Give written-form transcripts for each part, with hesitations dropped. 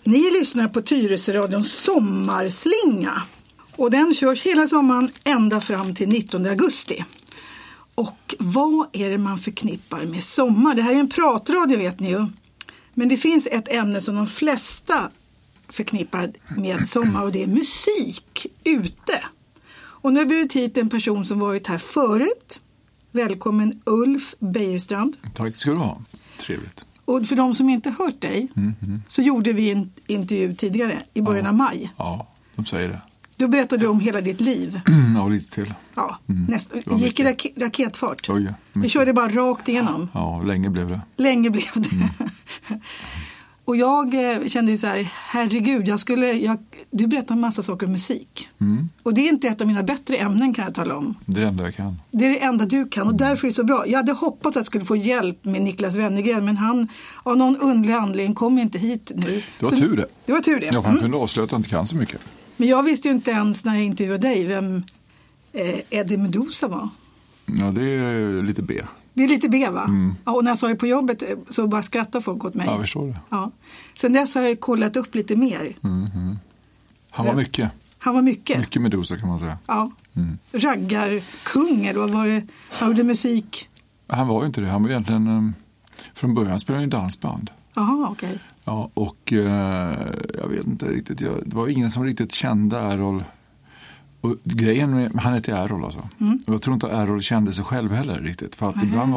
Ni lyssnar på Tyresöradions sommarslinga. Och den körs hela sommaren ända fram till 19 augusti. Och vad är det man förknippar med sommar? Det här är en pratradio, vet ni ju. Men det finns ett ämne som de flesta förknippar med sommar, och det är musik ute. Och nu har jag bjudit hit en person som varit här förut. Välkommen Ulf Bejerstrand. Tack ska du ha. Trevligt. Och för de som inte hört dig så gjorde vi en intervju tidigare i början av maj. Ja, de säger det. Då berättade du om hela ditt liv. Ja, lite till. Ja, det gick i raketfart. Oj, vi körde bara rakt igenom. Ja, länge blev det. Länge blev det. Och jag kände ju så här, herregud, du berättar en massa saker om musik. Och det är inte ett av mina bättre ämnen, kan jag tala om. Det är det enda jag kan. Det är det enda du kan, och därför är det så bra. Jag hade hoppats att jag skulle få hjälp med Niklas Wennergren, men han av någon underlig anledning kom inte hit nu. Det var tur det. Det var tur det. Jag kunde avslöja att jag inte kan så mycket. Men jag visste ju inte ens när jag intervjuade dig vem Eddie Meduza var. Ja, det är lite B. Det är lite B, va? Ja, och när jag sa det på jobbet så bara skrattade folk åt mig. Ja, jag förstår det. Ja. Sen dess har jag kollat upp lite mer. Han var mycket. Han var mycket. Mycket Meduza, kan man säga. Ja. Raggarkung, eller vad var det? Han gjorde musik. Han var ju inte det. Han var egentligen... Från början spelade han ju dansband. Jaha, okej. Okay. Ja, och jag vet inte riktigt. Det var ingen som riktigt kände Errol. Och grejen med, han heter Errol alltså. Och jag tror inte Errol kände sig själv heller riktigt. För att ibland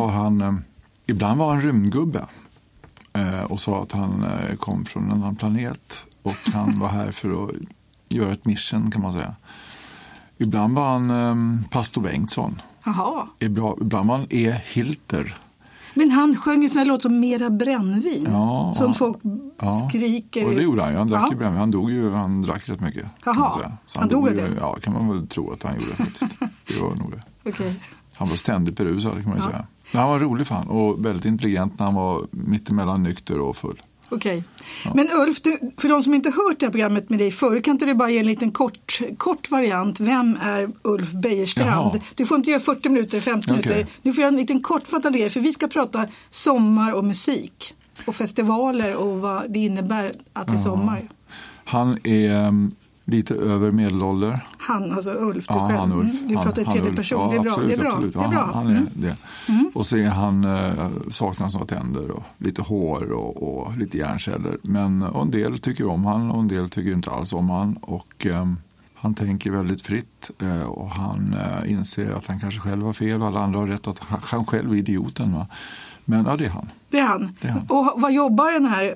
var han rymdgubbe. Och sa att han kom från en annan planet. Och han var här för att göra ett mission, kan man säga. Ibland var han Pastor Bengtsson. Jaha. Ibland var han E. Hilter. Men han sjöng ju såna låt som Mera brännvin. Ja, som folk skriker. Och det gjorde han ju. Han drack ju brännvin. Han drack rätt mycket. Jaha, han dog det? Ja, kan man väl tro att han gjorde faktiskt. Det var nog det. Okay. Han var ständigt berusad, kan man ju säga. Men han var rolig fan och väldigt intelligent när han var mittemellan nykter och full. Okej. Ja. Men Ulf, för de som inte hört det här programmet med dig förr, kan inte du bara ge en liten kort variant? Vem är Ulf Bejerstrand? Jaha. Du får inte göra 40 minuter, 50 minuter. Du får göra en liten kortfattad del, för vi ska prata sommar och musik. Och festivaler och vad det innebär att det är sommar. Han är lite över medelålder. Han, alltså Ulf, du själv. Han, Ulf. Du pratar i tredje person. Ja, det är bra. Absolut, det är bra. Absolut. Det är bra. Han är det. Och så är han saknar några tänder och lite hår och lite hjärnceller. Men en del tycker om han och en del tycker inte alls om han. Och han tänker väldigt fritt och han inser att han kanske själv har fel och alla andra har rätt, att han själv är idioten. Va? Men ja, det är han. Det är han. Och vad jobbar den här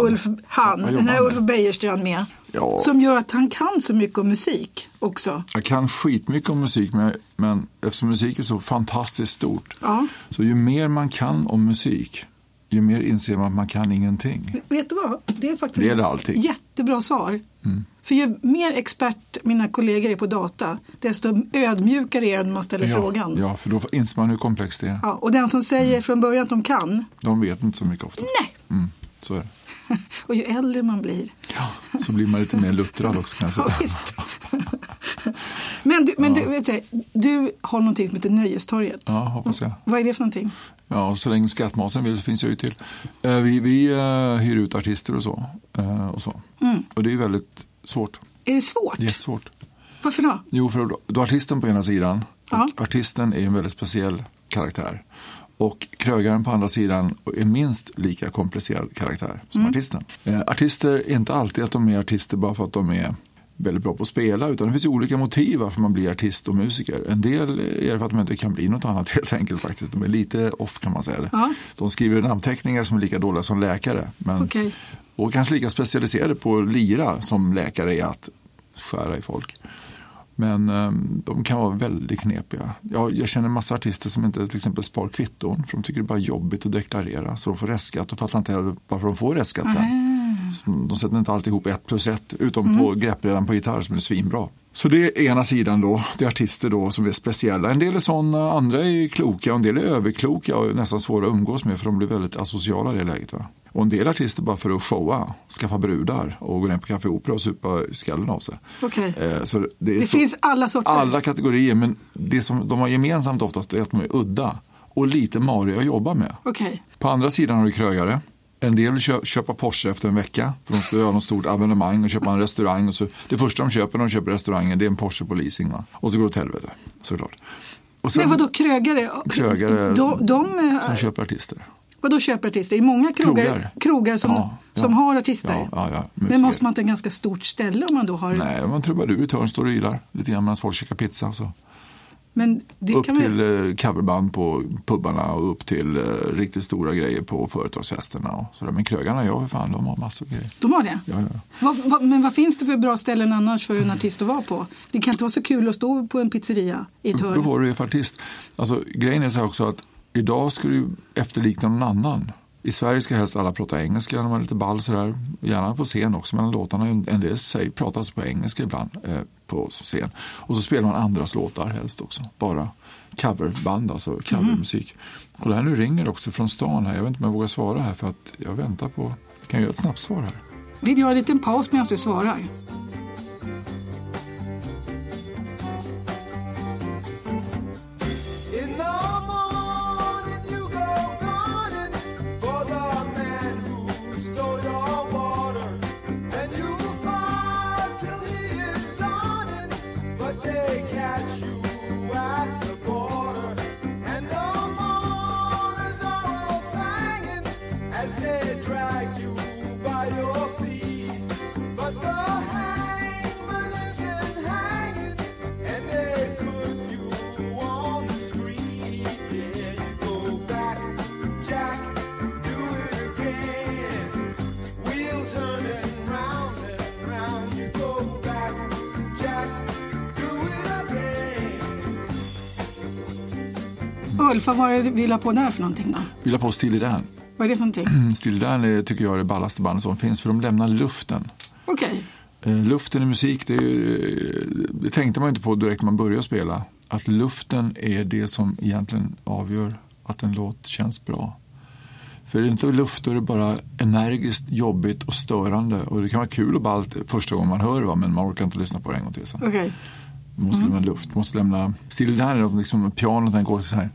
Ulf Bejerstrand med? Ja. Som gör att han kan så mycket om musik också. Jag kan skitmycket om musik, men eftersom musik är så fantastiskt stort. Ja. Så ju mer man kan om musik, ju mer inser man att man kan ingenting. Vet du vad? Det är faktiskt allting. Jättebra svar. För ju mer expert mina kollegor är på data, desto ödmjukare är det när man ställer frågan. Ja, för då inser man hur komplext det är. Ja, och den som säger från början att de kan. De vet inte så mycket oftast. Nej. Så är det. Och ju äldre man blir. Ja, så blir man lite mer luttrad också, kan jag säga. Ja, visst. Men du har någonting som heter Nöjestorget. Ja, hoppas jag. Vad är det för någonting? Ja, så länge skattmasen vill så finns jag ju till. Vi hyr ut artister och så. Och det är väldigt svårt. Är det svårt? Jättesvårt. Varför då? Jo, för du har artisten på ena sidan. Och artisten är en väldigt speciell karaktär. Och krögaren på andra sidan är minst lika komplicerad karaktär som artisten. Artister är inte alltid att de är artister bara för att de är väldigt bra på att spela, utan det finns ju olika motiv varför man blir artist och musiker. En del är för att de inte kan bli något annat helt enkelt faktiskt. De är lite off, kan man säga det. Ja. De skriver namnteckningar som är lika dåliga som läkare. Och kanske lika specialiserade på lira som läkare är att skära i folk. Men de kan vara väldigt knepiga. Jag känner massa artister som inte till exempel spar kvitton, för de tycker det är bara jobbigt att deklarera. Så de får restskatt och fattar inte varför de får restskatt sen. De sätter inte alltid ihop 1+1 utom på greppbrädan på gitarr som är svinbra. Så det är ena sidan då, det är artister då som är speciella. En del är sådana, andra är kloka och en del är överkloka och nästan svåra att umgås med, för de blir väldigt asociala i det läget, va? Och en del artister bara för att showa, skaffa brudar och gå ner på Café Opera och supa skallen av sig. Okay. Så det finns alla sorter. Alla kategorier, men det som de har gemensamt oftast är att de är udda och lite mariga att jobba med. Okay. På andra sidan har du krögare En del vill köpa Porsche efter en vecka. För de ska göra något stort abonnemang och köpa en restaurang. Och så, det första de köper när de köper restaurangen, det är en Porsche på leasing. Va? Och så går det åt helvete, såklart. Och sen, men vadå krögare? Krögare som köper artister. Vadå köper artister? Det är många krogar som har artister. Ja, men måste man inte ha en ganska stort ställe om man då har... Nej, man trubadur i törn står och ylar lite grann medan folk käkar pizza och så. Men det upp kan till coverband på pubbarna och upp till riktigt stora grejer på företagsfesterna och sådär. Men krögarna, för fan, de har massor av grejer. De har det? Ja. Men vad finns det för bra ställen annars för en artist att vara på? Det kan inte vara så kul att stå på en pizzeria i ett hörn. Då var du ju för artist. Alltså, grejen är så också att idag ska du efterlikna någon annan. I Sverige ska helst alla prata engelska när man är lite ball sådär. Gärna på scen också, men låtarna en del pratas på engelska ibland på scen. Och så spelar man andras låtar helst också. Bara coverband, alltså covermusik. Och det här nu ringer också från stan här. Jag vet inte om jag vågar svara här för att jag väntar på... Kan jag göra ett snabbt svar här? Vill jag ha en liten paus medan du svarar? Ulf, vad var det du ville på där för någonting då? Vill på Steely Dan. Vad är det för någonting? Steely Dan tycker jag är det ballaste bandet som finns för de lämnar luften. Okej. Luften i musik, det tänkte man inte på direkt när man började spela. Att luften är det som egentligen avgör att en låt känns bra. För det är inte luft, då är det bara energiskt, jobbigt och störande. Och det kan vara kul och ballt första gången man hör det, men man orkar inte lyssna på det en gång till. Okej. Måste lämna luft, måste lämna... Steely Dan är liksom pianot, den går så här...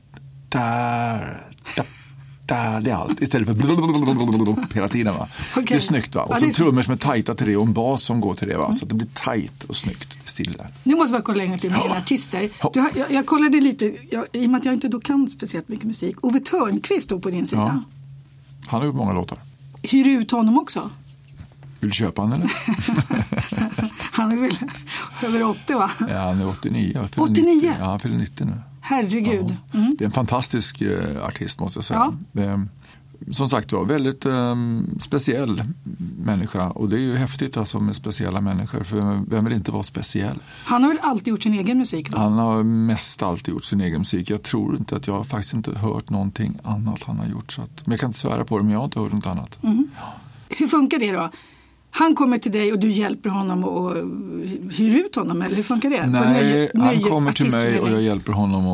Det är allt. Istället för hela tiden, va? Okay. Det är snyggt, va? Och så trummor som är tajta till det och en bas som går till det, va? Så att det blir tajt och snyggt. Stilla. Nu måste jag kolla en gång till med artister. Jag kollade lite, i och med att jag inte då kan speciellt mycket musik. Ove Thörnqvist stod på din sida. Ja. Han har gjort många låtar. Hyr ut honom också? Vill du köpa han eller? Han är väl över 80, va? Ja, han är 89. 89? Ja, han fyller 90 nu. Herregud. Ja. Det är en fantastisk artist, måste jag säga. Ja. Som sagt var, väldigt speciell människa. Och det är ju häftigt alltså med speciella människor. För vem vill inte vara speciell? Han har väl alltid gjort sin egen musik? Då? Han har mest alltid gjort sin egen musik. Jag tror inte att jag har faktiskt inte hört någonting annat han har gjort. Så att, men jag kan inte svära på det, men jag har inte hört något annat. Mm. Ja. Hur funkar det då? Han kommer till dig och du hjälper honom och hyr ut honom, eller hur funkar det? Nej, han kommer till mig och jag hjälper honom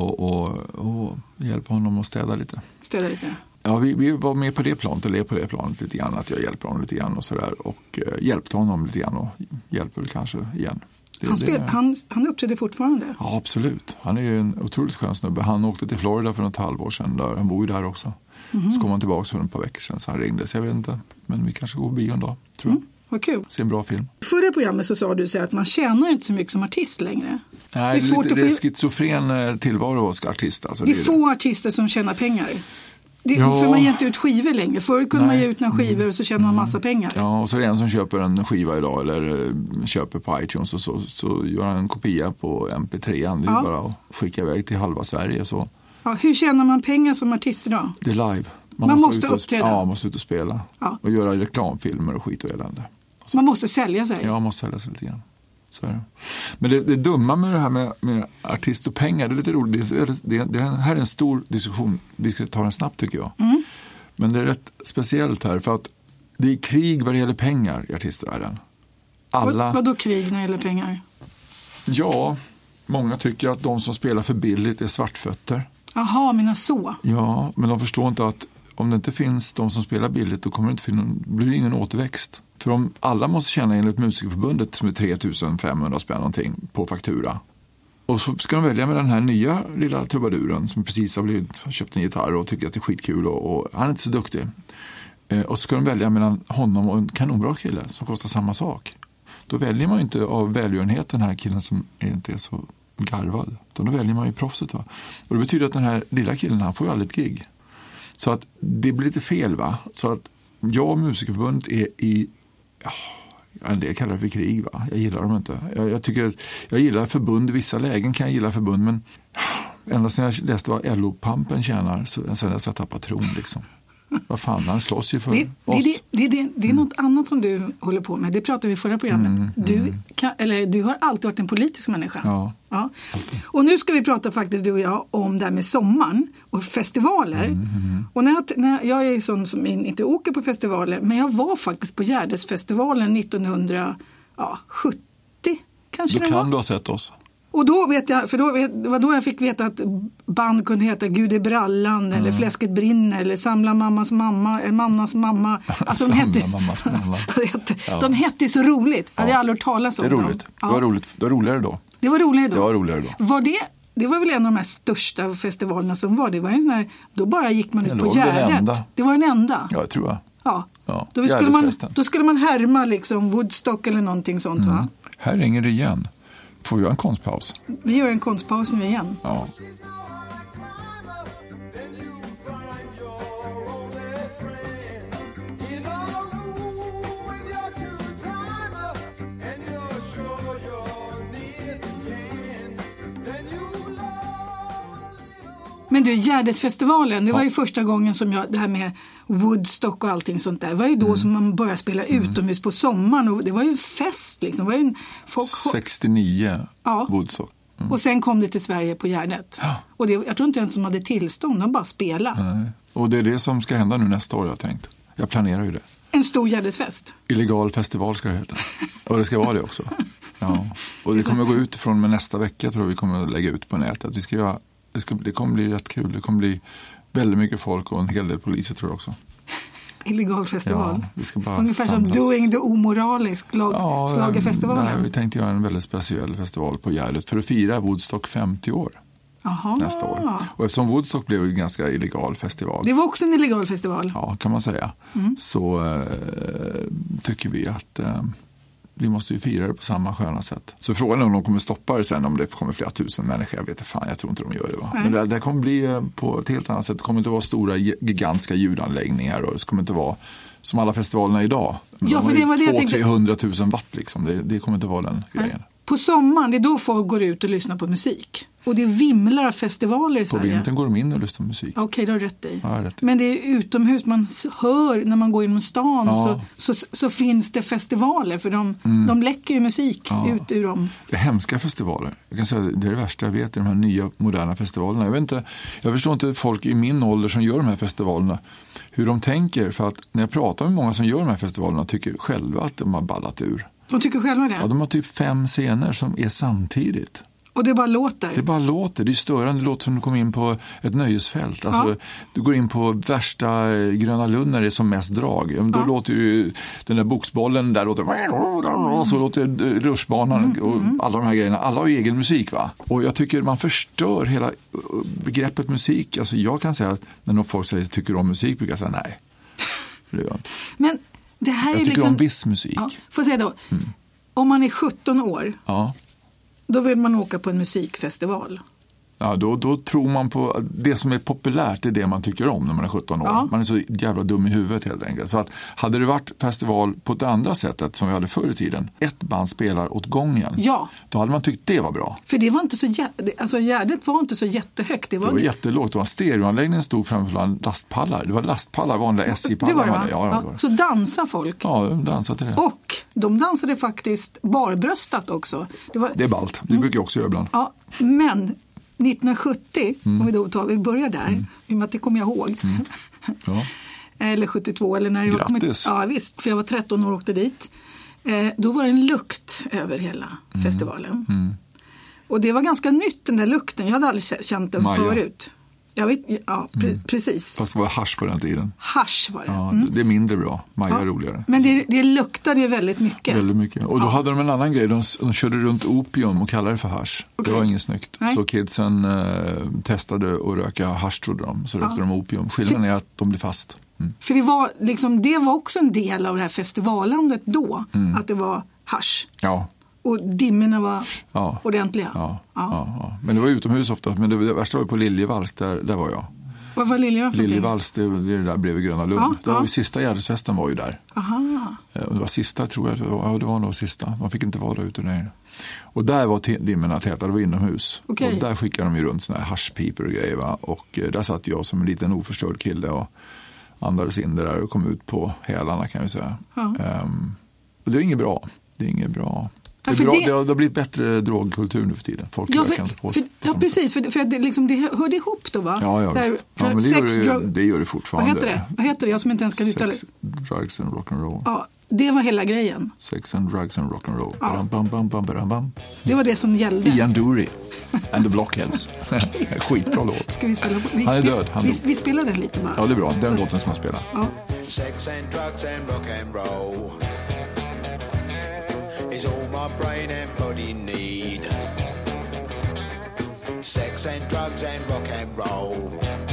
och hjälper honom att städa lite. Städa lite? Ja, vi var med på det planet, eller på det planet lite grann, att jag hjälper honom lite grann och sådär. Och hjälpte honom lite grann och hjälper väl kanske igen. Han uppträder fortfarande? Ja, absolut. Han är ju en otroligt skön snubbe. Han åkte till Florida för något halvår sedan. Han bor ju där också. Mm-hmm. Så kom han tillbaka för ett par veckor sedan, så han ringde. Så jag vet inte, men vi kanske går på bio en dag, tror jag. Vad kul. Se en bra film. Förra programmet så sa du så att man tjänar inte så mycket som artist längre. Nej, det är schizofren tillvaro hos artist. Alltså, det är få artister som tjänar pengar. För man ger inte ut skivor längre. Förr kunde man ge ut några skivor och så tjänar man massa pengar. Ja, och så är det en som köper en skiva idag eller köper på iTunes och så gör han en kopia på MP3. Det är bara att skicka iväg till halva Sverige. Så. Ja, hur tjänar man pengar som artist idag? Det är live. Man måste uppträda. Ja, man måste ut och spela. Ja. Och göra reklamfilmer och skit och elände. Man måste sälja sig. Ja, man måste sälja sig lite grann. Så är det. Men det dumma med det här med artist och pengar, det är lite roligt. Det här är en stor diskussion. Vi ska ta den snabbt, tycker jag. Mm. Men det är rätt speciellt här, för att det är krig vad det gäller pengar i artistvärlden. Vadå krig när det gäller pengar? Ja, många tycker att de som spelar för billigt är svartfötter. Jaha, mina så. Ja, men de förstår inte att om det inte finns de som spelar billigt, då kommer det inte blir det ingen återväxt. För om alla måste tjäna enligt Musikerförbundet som är 3500 spänn någonting på faktura. Och så ska de välja med den här nya lilla trubaduren som precis har köpt en gitarr och tycker att det är skitkul och han är inte så duktig. Och så ska de välja mellan honom och en kanonbra kille som kostar samma sak. Då väljer man ju inte av välgörenhet den här killen som inte är så garvad. Då väljer man ju proffset. Va? Och det betyder att den här lilla killen, han får ju aldrig ett gig. Så att det blir lite fel, va? Så att jag och Musikerförbundet är i... det kallar det för krig, va? Jag gillar dem inte. Jag tycker att jag gillar förbund. I vissa lägen kan jag gilla förbund, men ända sedan jag läste vad LO-pampen tjänar så sen jag satt patron liksom. Vad fan, han slåss ju för oss. Det är något annat som du håller på med. Det pratade vi i förra programmet. Du har alltid varit en politisk människa. Ja. Och nu ska vi prata faktiskt, du och jag, om det här med sommaren och festivaler. Och när jag är sån som inte åker på festivaler, men jag var faktiskt på Gärdesfestivalen 1970 kanske. Då kan du ha sett oss. Och då vet jag, det var då jag fick veta att band kunde heta Gud i brallan eller Fläsket brinner eller Samla mammas mamma eller Mammas mamma. Alltså de hette ju så roligt. Jag hade aldrig hört talas om dem. Det är roligt. Ja. Det var roligt. Det var roligare då. Det var roligare då. Det var väl en av de här största festivalerna som var. Det var en sån här, då bara gick man ut på Gärdet. Det var den enda. Ja, jag tror jag. Ja. Då skulle man härma liksom Woodstock eller någonting sånt, va? Här ringer det igen. Får vi göra en konstpaus? Vi gör en konstpaus nu igen. Ja. Men du, Gärdesfestivalen, det var ju första gången som det här med Woodstock och allting sånt där, det var ju då som man började spela utomhus på sommaren och det var ju fest liksom. Det var ju 69 Woodstock. Och sen kom det till Sverige på Gärdet. Ja. Och jag tror inte ens som hade tillstånd, de bara spelade. Nej. Och det är det som ska hända nu nästa år, jag har tänkt. Jag planerar ju det. En stor Gärdesfest. Illegal festival ska det heta. Och det ska vara det också. Ja. Och det kommer gå ut från med nästa vecka, tror jag vi kommer att lägga ut på nätet. Det kommer bli rätt kul. Det kommer bli väldigt mycket folk och en hel del poliser, tror jag också. Illegal festival. Ja, vi ska bara ungefär samlas. Som Doing the Omoralisk slagerfestivalen. Nej, vi tänkte göra en väldigt speciell festival på Gärdet för att fira Woodstock 50 år. Aha. Nästa år. Och eftersom Woodstock blev en ganska illegal festival. Det var också en illegal festival. Ja, kan man säga. Så tycker vi att vi måste ju fira det på samma sköna sätt. Så frågan är om de kommer stoppa det sen, om det kommer flera tusen människor. Jag vet inte, jag tror inte de gör det. Va? Men det kommer bli på ett helt annat sätt. Det kommer inte vara stora gigantiska ljudanläggningar och det kommer inte vara som alla festivalerna idag. Ja, för det var det 200-300 000 watt liksom. Det kommer inte vara den grejen. På sommaren, det är då folk går ut och lyssnar på musik. Och det vimlar av festivaler i Sverige. På vintern går de in och lyssnar på musik. Okej, det har rätt i. Ja, men det är utomhus, man hör när man går in i stan så finns det festivaler. För de läcker ju musik ut ur dem. Det är hemska festivaler. Jag kan säga att det är det värsta jag vet i de här nya moderna festivalerna. Jag förstår inte folk i min ålder som gör de här festivalerna. Hur de tänker. För att när jag pratar med många som gör de här festivalerna tycker själva att de har ballat ur. De tycker själva det? Ja, de har typ 5 scener som är samtidigt. Och det bara låter? Det bara låter. Det är störande. Det låter som du kommer in på ett nöjesfält. Alltså, du går in på värsta Gröna Lund när det är som mest drag. Då låter ju den där boxbollen där låter, så låter rutschbanan och alla de här grejerna. Alla har ju egen musik, va? Och jag tycker man förstör hela begreppet musik. Alltså jag kan säga att när folk säger tycker om musik brukar jag säga nej. Det gör jag inte. Men det här jag är tycker om viss musik. Ja, får jag säga då. Om man är 17 år, då vill man åka på en musikfestival. Ja, då tror man på det som är populärt, det är det man tycker om när man är 17 år. Ja. Man är så jävla dum i huvudet helt enkelt. Så att hade det varit festival på det andra sättet som vi hade förr i tiden, ett band spelar åt gången, då hade man tyckt det var bra. För det var inte så Gärdet var inte så jättehögt. Det var jättelågt. Det var en stereoanläggning stod framför lastpallar. Det var lastpallar, vanliga SJ-pallar. Det var det, ja. Så dansar folk. Ja, de dansade till det. Och de dansade faktiskt barbröstat också. Det är ballt. Det brukar jag också göra ibland. Ja, men 1970, om vi börjar där, i och med att det kommer jag ihåg. Ja. Eller 72, eller när det var kommit. Ja, visst, för jag var 13 år och åkte dit. Då var det en lukt över hela festivalen. Och det var ganska nytt, den där lukten. Jag hade aldrig känt den förut. Jag vet, precis. Fast det var hasch på den tiden. Hasch var det. Ja, det är mindre bra. Maja är roligare. Men det luktade ju väldigt mycket. Väldigt mycket. Och då hade de en annan grej. De körde runt opium och kallade det för hasch. Okay. Det var inget snyggt. Nej. Så kidsen testade att röka hasch, trodde de. Så rökte de opium. Skillnaden är att de blir fast. För det var också en del av det här festivalandet då, att det var hasch. Ja. Och dimmorna var ordentliga. Ja. Men det var utomhus ofta. Men det värsta var på Liljevalchs, där var jag. Vad var Liljevalchs? Liljevalchs, det är det där bredvid Gröna Lund. Det var ju sista Gärdesfesten var ju där. Aha. Och det var sista, tror jag. Ja, det var nog sista. Man fick inte vara där ute längre. Och där var dimmorna täta, det var inomhus. Okay. Och där skickade de ju runt såna här haschpipor och grejer. Va? Och där satt jag som en liten oförstörd kille och andades in det där och kom ut på hälarna, kan jag säga. Och det är inget bra. Det är inget bra. Det har blivit bättre drogkultur nu för tiden. Folk precis. För att det hörde ihop då, va? Ja, visst. Men det gör det fortfarande. Vad heter det? Jag som inte ens ska uttala. Sex, drugs and rock'n'roll. Ja, det var hela grejen. Sex and drugs and rock'n'roll. Ja. Det var det som gällde. Ian Dury and the Blockheads. Skitbra låt. Ska vi spela? Han är död. Vi spelar den lite bara. Ja, det är bra. Den låten som man spelar. Ja. Sex and drugs and rock'n'roll is all my brain and body need. Sex and drugs and rock'n'roll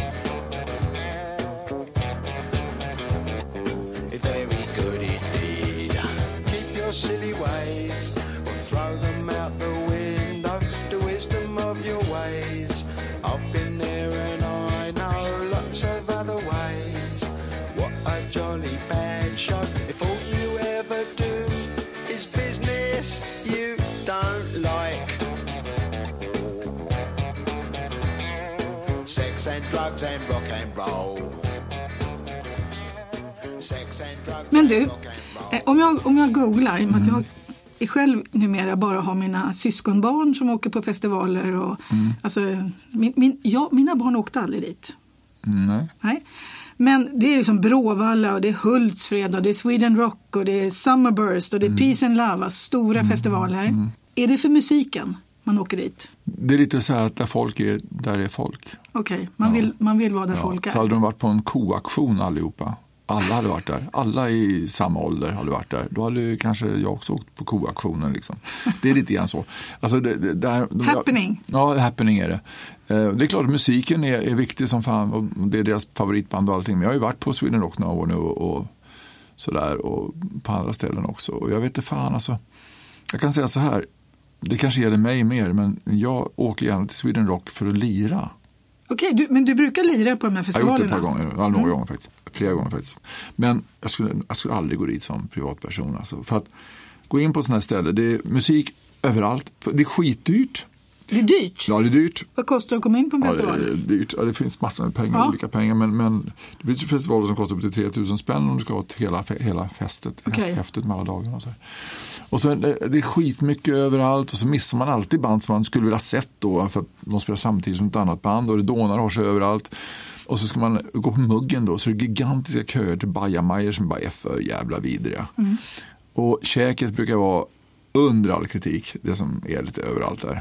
is very good indeed. Keep your silly ways or throw them out the window. The wisdom of your ways. I've been there and I know lots of other ways. What a jolly bad show. If all you ever do is business you don't like. Sex and drugs and rock'n'roll. Sex and drugs. Men du, om jag googlar, i och med att jag själv numera bara har mina syskonbarn som åker på festivaler och alltså mina barn åkte aldrig dit. Nej. Men det är liksom Bråvalla och det är Hultsfred och det är Sweden Rock och det är Summerburst och det är Peace and Love, alltså stora festivaler. Är det för musiken man åker dit? Det är lite så här att där folk är, där är folk. Okej, man vill vara där folk är. Så hade de varit på en koaktion allihopa. Alla hade varit där. Alla i samma ålder hade varit där. Då hade kanske jag också åkt på koaktionen. Liksom. Det är lite grann så. Alltså happening. Ja, happening är det. Det är klart att musiken är viktig som fan. Och det är deras favoritband och allting. Men jag har ju varit på Sweden Rock några år nu och sådär. Och på andra ställen också. Och jag vet inte fan alltså. Jag kan säga så här. Det kanske gäller mig mer. Men jag åker gärna till Sweden Rock för att lira. Okej, men du brukar lira på de här festivalerna? Jag har gjort det ett par gånger, några gånger faktiskt. Flera gånger faktiskt. Men jag skulle aldrig gå dit som privatperson. Alltså. För att gå in på sådana här ställen, det är musik överallt. Det är skitdyrt. Det är dyrt? Ja, det är dyrt. Vad kostar det att komma in på en festival? Ja, det är dyrt. Ja, det finns massor med pengar, olika pengar. Men det finns ju festivaler som kostar upp till 3000 spänn om du ska ha hela festet. Okay. Häftigt med alla dagarna och så här. Och så det är skitmycket överallt och så missar man alltid band som man skulle vilja sett då för att de spelar samtidigt som ett annat band och det dånar har sig överallt. Och så ska man gå på muggen då så är det gigantiska köer till bajamajor som bara är för jävla vidriga. Och käket brukar vara under all kritik, det som är lite överallt där.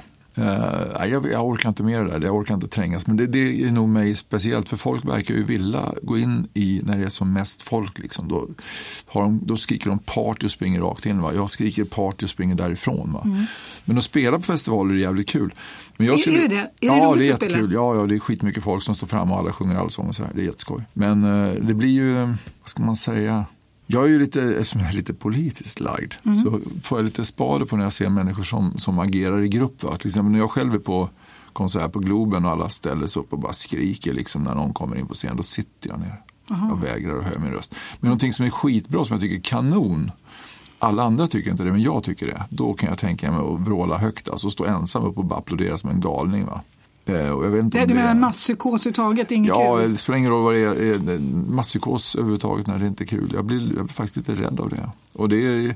Jag orkar inte mer där, jag orkar inte trängas, men det är nog mig speciellt för folk verkar ju vilja gå in i när det är som mest folk liksom, då skriker de party och springer rakt in, va? Jag skriker party och springer därifrån, va? Men att spela på festivaler är jävligt kul. Men jag skulle, är det? Ja, det är jättekul. Ja, det är skitmycket folk som står fram och alla sjunger allsång och så här, det är jätteskoj. Men det blir ju, vad ska man säga, jag är ju lite politiskt lagd, så får jag lite spade på när jag ser människor som agerar i grupp. Va? Till exempel när jag själv är på konsert på Globen och alla ställer sig upp och bara skriker liksom när någon kommer in på scen, då sitter jag ner och vägrar att höja min röst. Men någonting som är skitbra som jag tycker är kanon, alla andra tycker inte det men jag tycker det, då kan jag tänka mig att vråla högt, alltså stå ensam upp och bara applådera som en galning, va? Och jag vet inte du menar masspsykos överhuvudtaget, inget kul? Ja, det spelar ingen roll vad det är. Masspsykos överhuvudtaget när det inte är kul. Jag blir faktiskt lite rädd av det. Och det är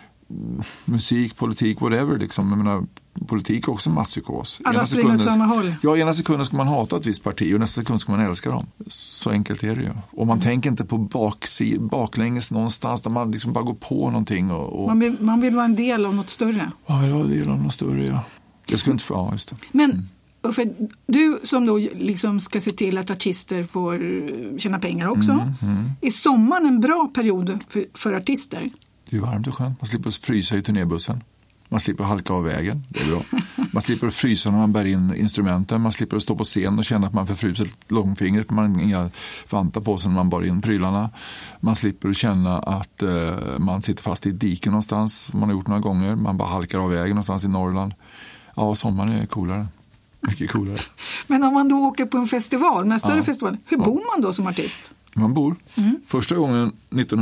musik, politik, whatever liksom. Jag menar, politik är också masspsykos. Alla springer åt samma håll. Ja, ena sekunden ska man hata ett visst parti och nästa sekund ska man älska dem. Så enkelt är det ju. Och man tänker inte på baklänges någonstans där man liksom bara går på någonting. Och man vill vara en del av något större. Man vill vara en del av något större, ja. Jag skulle inte få, ja, just det. Men för du som då liksom ska se till att artister får tjäna pengar också. Är sommaren en bra period för artister? Det är varmt och skönt. Man slipper frysa i turnébussen. Man slipper halka av vägen, det är bra. Man slipper att frysa när man bär in instrumenten. Man slipper att stå på scen och känna att man förfryser långfingret för man har inga vantar på sig när man bär in prylarna. Man slipper att känna att man sitter fast i ett dike någonstans, man har gjort några gånger. Man bara halkar av vägen någonstans i Norrland. Ja, sommaren är coolare. Mycket coolare. Men om man då åker på en festival, med större festival, hur bor man då som artist? Man bor. Första gången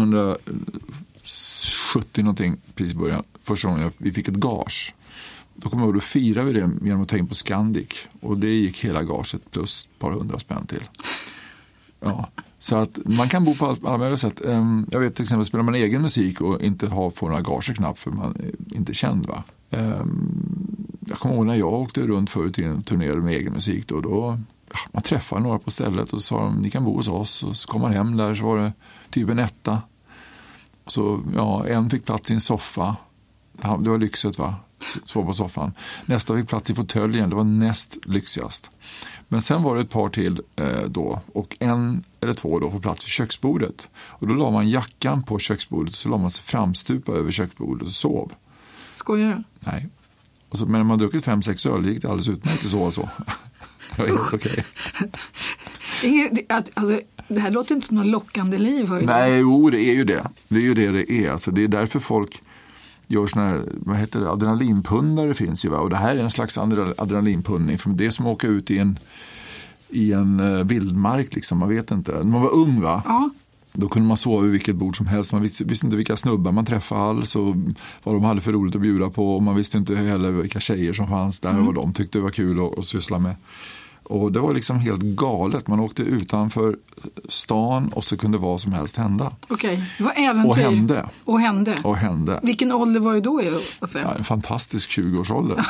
1970 någonting, precis i början, första gången vi fick ett gage. Då kommer jag ihåg, då firade vi det genom att ta in på Scandic. Och det gick hela gaget plus ett par 100 spänn till. Ja, så att man kan bo på alla möjliga sätt. Jag vet till exempel, spelar man egen musik och inte får några gager knappt för man är inte känd, va. Jag kommer ihåg när jag åkte runt förut i en turné med egen musik då man träffade några på stället och sa ni kan bo hos oss, och så kom man hem där så var det typ en etta. Så en fick plats i en soffa. Det var lyxigt, va? Så på soffan. Nästa fick plats i fåtöljen, det var näst lyxigast. Men sen var det ett par till då, och en eller två då får plats vid köksbordet. Och då la man jackan på köksbordet, så la man sig framstupa över köksbordet och sov. Skojar du? Nej. Och så, men när man druckit 5-6 öl gick det alldeles utmärkt att sova så. Det var helt okej. Alltså, det här låter inte som något lockande liv. Nej, det är ju det. Det är ju det är. Alltså, det är därför folk gör såna här, vad heter det, adrenalinpundare finns ju, va? Och det här är en slags adrenalinpundning. För det är som att åka ut i en vildmark liksom, man vet inte. När man var ung, va? Ja. Då kunde man sova vid vilket bord som helst. Man visste inte vilka snubbar man träffade alls och vad de hade för roligt att bjuda på. Och man visste inte heller vilka tjejer som fanns där och vad de tyckte var kul att syssla med. Och det var liksom helt galet. Man åkte utanför stan och så kunde vad som helst hända. Okej, det var äventyr. Och hände. Vilken ålder var det då? En fantastisk 20-årsålder.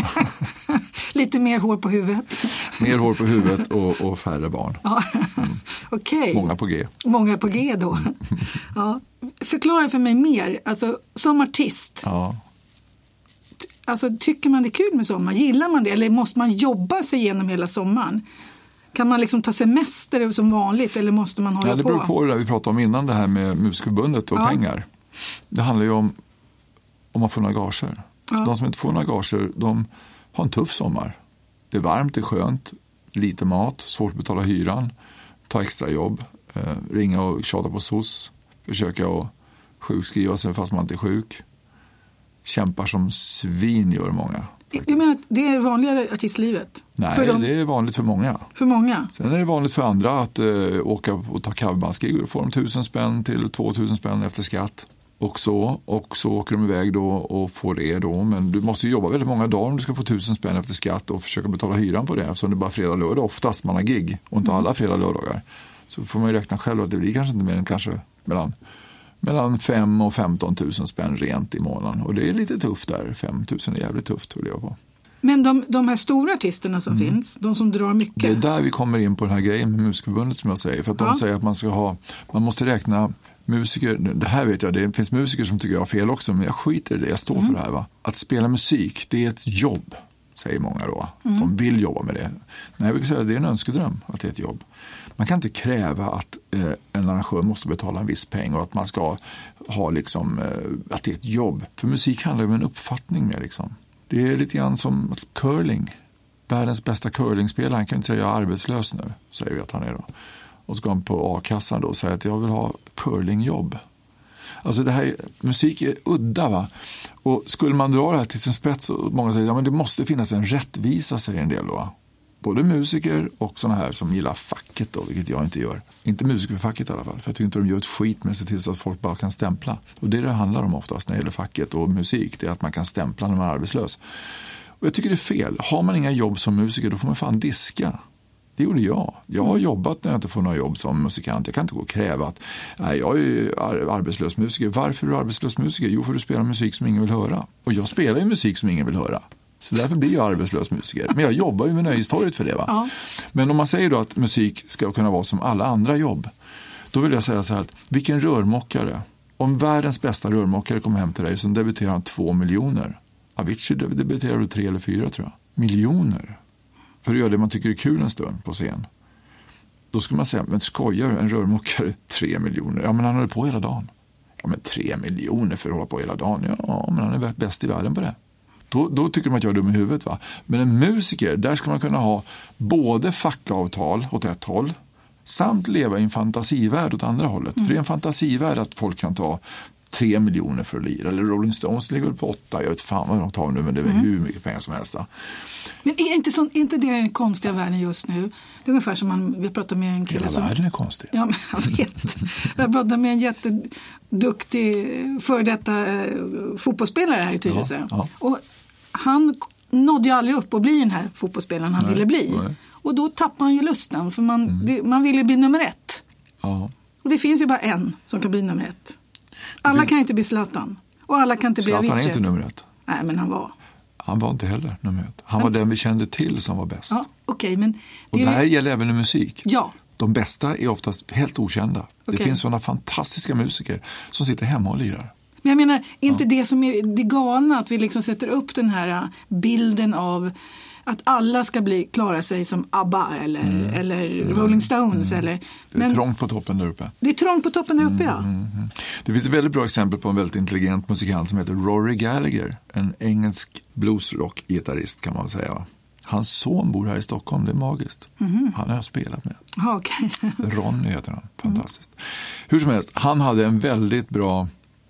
Lite mer hår på huvudet. Mer hår på huvudet och färre barn. Okej. Många på G då. Ja. Förklara för mig mer. Alltså, som artist. Ja. Alltså, tycker man det är kul med sommar? Gillar man det? Eller måste man jobba sig igenom hela sommaren? Kan man liksom ta semester som vanligt? Eller måste man hålla på? Det beror på det där vi pratade om innan, det här med Musikförbundet och pengar. Det handlar ju om man får några gager. Ja. De som inte får några gager, de har en tuff sommar. Det är varmt, det är skönt, lite mat, svårt att betala hyran, ta extra jobb, ringa och tjata på SOS, försöka att sjukskriva sig fast man inte är sjuk. Kämpar som svin gör många. Du menar att det är vanligare artistlivet? Nej, det är vanligt för många. För många? Sen är det vanligt för andra att åka och ta coverbandskig och få dem 1000 spänn till 2000 spänn efter skatt. Och så åker de iväg då och får det då. Men du måste ju jobba väldigt många dagar om du ska få 1000 spänn efter skatt och försöka betala hyran på det. Så det är bara fredag och lördag oftast man har gig och inte alla fredag och lördagar. Så får man ju räkna själv att det blir kanske inte mer än mellan 5 och 15 000 spänn rent i månaden. Och det är lite tufft där. 5 000 är jävligt tufft att leva på. Men de här stora artisterna som finns, de som drar mycket. Det är där vi kommer in på den här grejen med Musikförbundet som jag säger. För att de säger att man måste räkna musiker. Det här vet jag, det finns musiker som tycker jag har fel också. Men jag skiter i det, jag står för det här. Va? Att spela musik, det är ett jobb, säger många då. De vill jobba med det. Nej, jag vill säga att det är en önskedröm att det är ett jobb. Man kan inte kräva att en arrangör måste betala en viss peng och att man ska ha liksom, att det är ett jobb. För musik handlar ju om en uppfattning med liksom. Det är lite grann som curling. Världens bästa curlingspelare, han kan inte säga jag är arbetslös nu, säger vi att han är då. Och så går han på A-kassan då och säger att jag vill ha curlingjobb. Alltså det här, musik är udda, va? Och skulle man dra det här till sin spets, och många säger men det måste finnas en rättvisa, säger en del då. Både musiker och såna här som gillar facket då, vilket jag inte gör. Inte musiker för facket i alla fall, för jag tycker inte de gör ett skit med sig till så att folk bara kan stämpla. Och det handlar om oftast när det gäller facket och musik, det är att man kan stämpla när man är arbetslös. Och jag tycker det är fel. Har man inga jobb som musiker, då får man fan diska. Det gjorde jag. Jag har jobbat när jag inte får några jobb som musikant. Jag kan inte gå och kräva att nej, jag är arbetslös musiker. Varför är du arbetslös musiker? Jo, för du spelar musik som ingen vill höra. Och jag spelar ju musik som ingen vill höra. Så därför blir jag arbetslös musiker. Men jag jobbar ju med Nöjestorget för det, va? Ja. Men om man säger då att musik ska kunna vara som alla andra jobb, då vill jag säga så här att vilken rörmokare, om världens bästa rörmokare kommer hem till dig så debuterar han 2 miljoner. Avicii debuterar 3 eller 4 tror jag. Miljoner. För att göra det man tycker är kul en stund på scen. Då skulle man säga, men skojar en rörmokare 3 miljoner? Ja, men han håller på hela dagen. Ja, men 3 miljoner för att hålla på hela dagen. Ja, men han är bäst i världen på det. Då tycker de att jag är dum i huvudet. Va? Men en musiker, där ska man kunna ha både fackavtal åt ett håll samt leva i en fantasivärld åt andra hållet. För det är en fantasivärld att folk kan ta 3 miljoner för att lira. Eller Rolling Stones ligger på 8. Jag vet fan vad de tar nu, men det är hur mycket pengar som helst. Men är inte det den konstiga världen just nu? Det är ungefär som vi pratar med en kille hela världen är konstig. Ja, men jag vet. Jag pratade med en jätteduktig för detta fotbollsspelare här i Tyresö. Ja. Och han nådde ju aldrig upp och bli den här fotbollsspelaren han ville bli. Nej. Och då tappar han ju lusten, för man ville bli nummer 1. Ja. Och det finns ju bara en som kan bli nummer 1. Alla kan inte bli Zlatan. Och alla kan inte bli Avicii. Zlatan är inte nummer 1. Nej, men han var inte heller nummer 1. Han var den vi kände till som var bäst. Ja, okej, men och det här gäller även i musik. Ja. De bästa är oftast helt okända. Det finns sådana fantastiska musiker som sitter hemma och lirar. Men jag menar, inte det som är det galna att vi liksom sätter upp den här bilden av att alla ska klara sig som ABBA eller Rolling Stones. Eller, det är trångt på toppen där uppe. Det är trångt på toppen där uppe, ja. Det finns ett väldigt bra exempel på en väldigt intelligent musikant som heter Rory Gallagher. En engelsk bluesrock-gitarrist kan man säga. Hans son bor här i Stockholm, det är magiskt. Han har jag spelat med. Okay. Ronny heter han, fantastiskt. Hur som helst, han hade en väldigt bra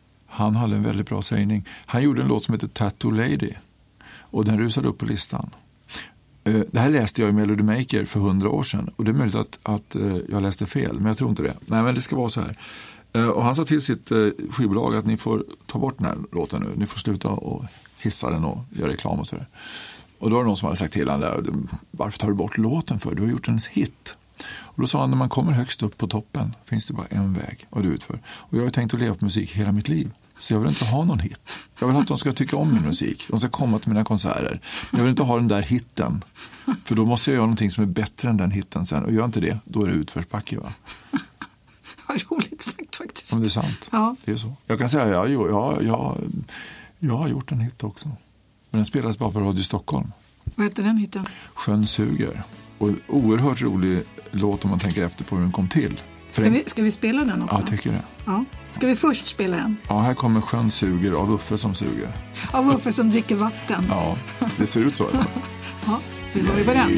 sägning. Han gjorde en låt som heter Tattoo Lady. Och den rusade upp på listan. Det här läste jag i Melody Maker för 100 år sedan. Och det är möjligt att jag läste fel, men jag tror inte det. Nej, men det ska vara så här. Och han sa till sitt skivbolag att ni får ta bort den här låten nu. Ni får sluta och hissa den och göra reklam och så där. Och då var det någon som hade sagt till honom där, varför tar du bort låten för? Du har gjort en hit. Och då sa han, när man kommer högst upp på toppen finns det bara en väg och det utför. Och jag har tänkt att leva på musik hela mitt liv. Så jag vill inte ha någon hit. Jag vill att de ska tycka om min musik. De ska komma till mina konserter. Jag vill inte ha den där hitten. För då måste jag göra någonting som är bättre än den hitten sen. Och gör inte det, då är det utförsbacke, va? Vad roligt sagt faktiskt. Om det är sant. Ja. Det är så. Jag kan säga, jag har gjort en hit också. Men den spelas bara på Radio Stockholm. Vad heter den hitten? Sjön suger. Och oerhört rolig låt om man tänker efter på hur den kom till. Ska vi spela den också? Ja, tycker det. Ja. Ska vi först spela den? Ja, här kommer Sjön suger av Uffe som suger. Av Uffe som dricker vatten. Ja, det ser ut så. Ja, vi var ju på den.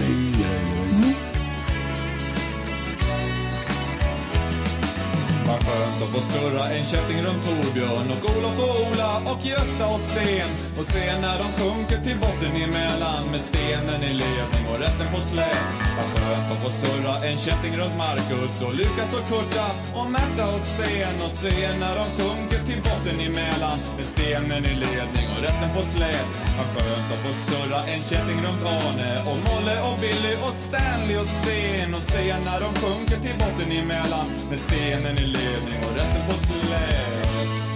Vad skönt att få surra en kätting runt Torbjörn och Olof och Ola och Gösta och Sten och se när de sjunker till botten emellan med stenen i ledning och resten på släp. Vad skönt att få surra en kätting runt Marcus och Lukas och Kurta och Märta och Sten och se när de sjunker till botten emellan med stenen i ledning och resten på släp. Vad skönt att få surra en kätting runt Arne och Molle och Billy och Stanley och Sten och se när de sjunker till botten emellan med stenen i ledning och resten på släp.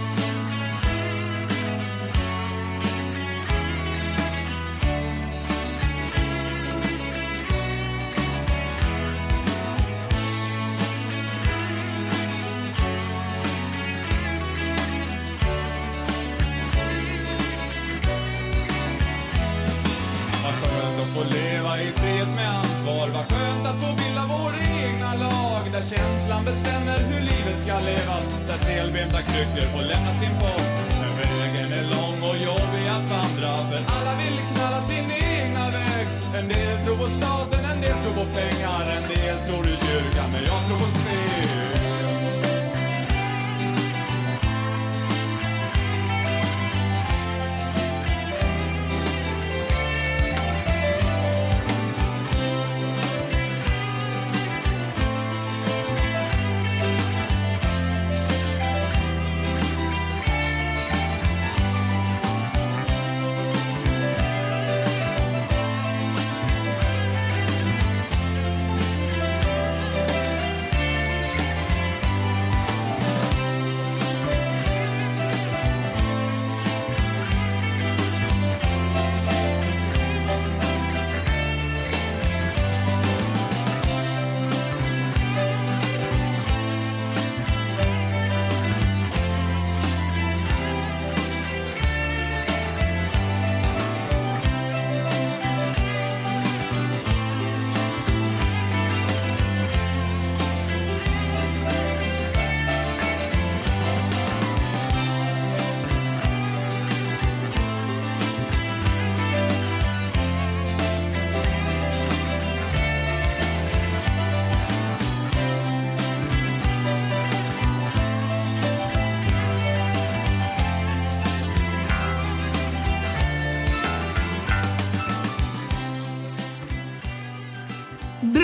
Vad skönt att få leva i fred med ansvar. Vad skönt att få bilda vår egna lag där känslan bestämmer hur livet ska levas, där stelbenta kryckor får lämna sin post. Men vägen är lång och jobbig att vandra, för alla vill knalla sin egna väg. En del tror på staten, en del tror på pengar, en del tror i kyrkan, men jag tror på spel.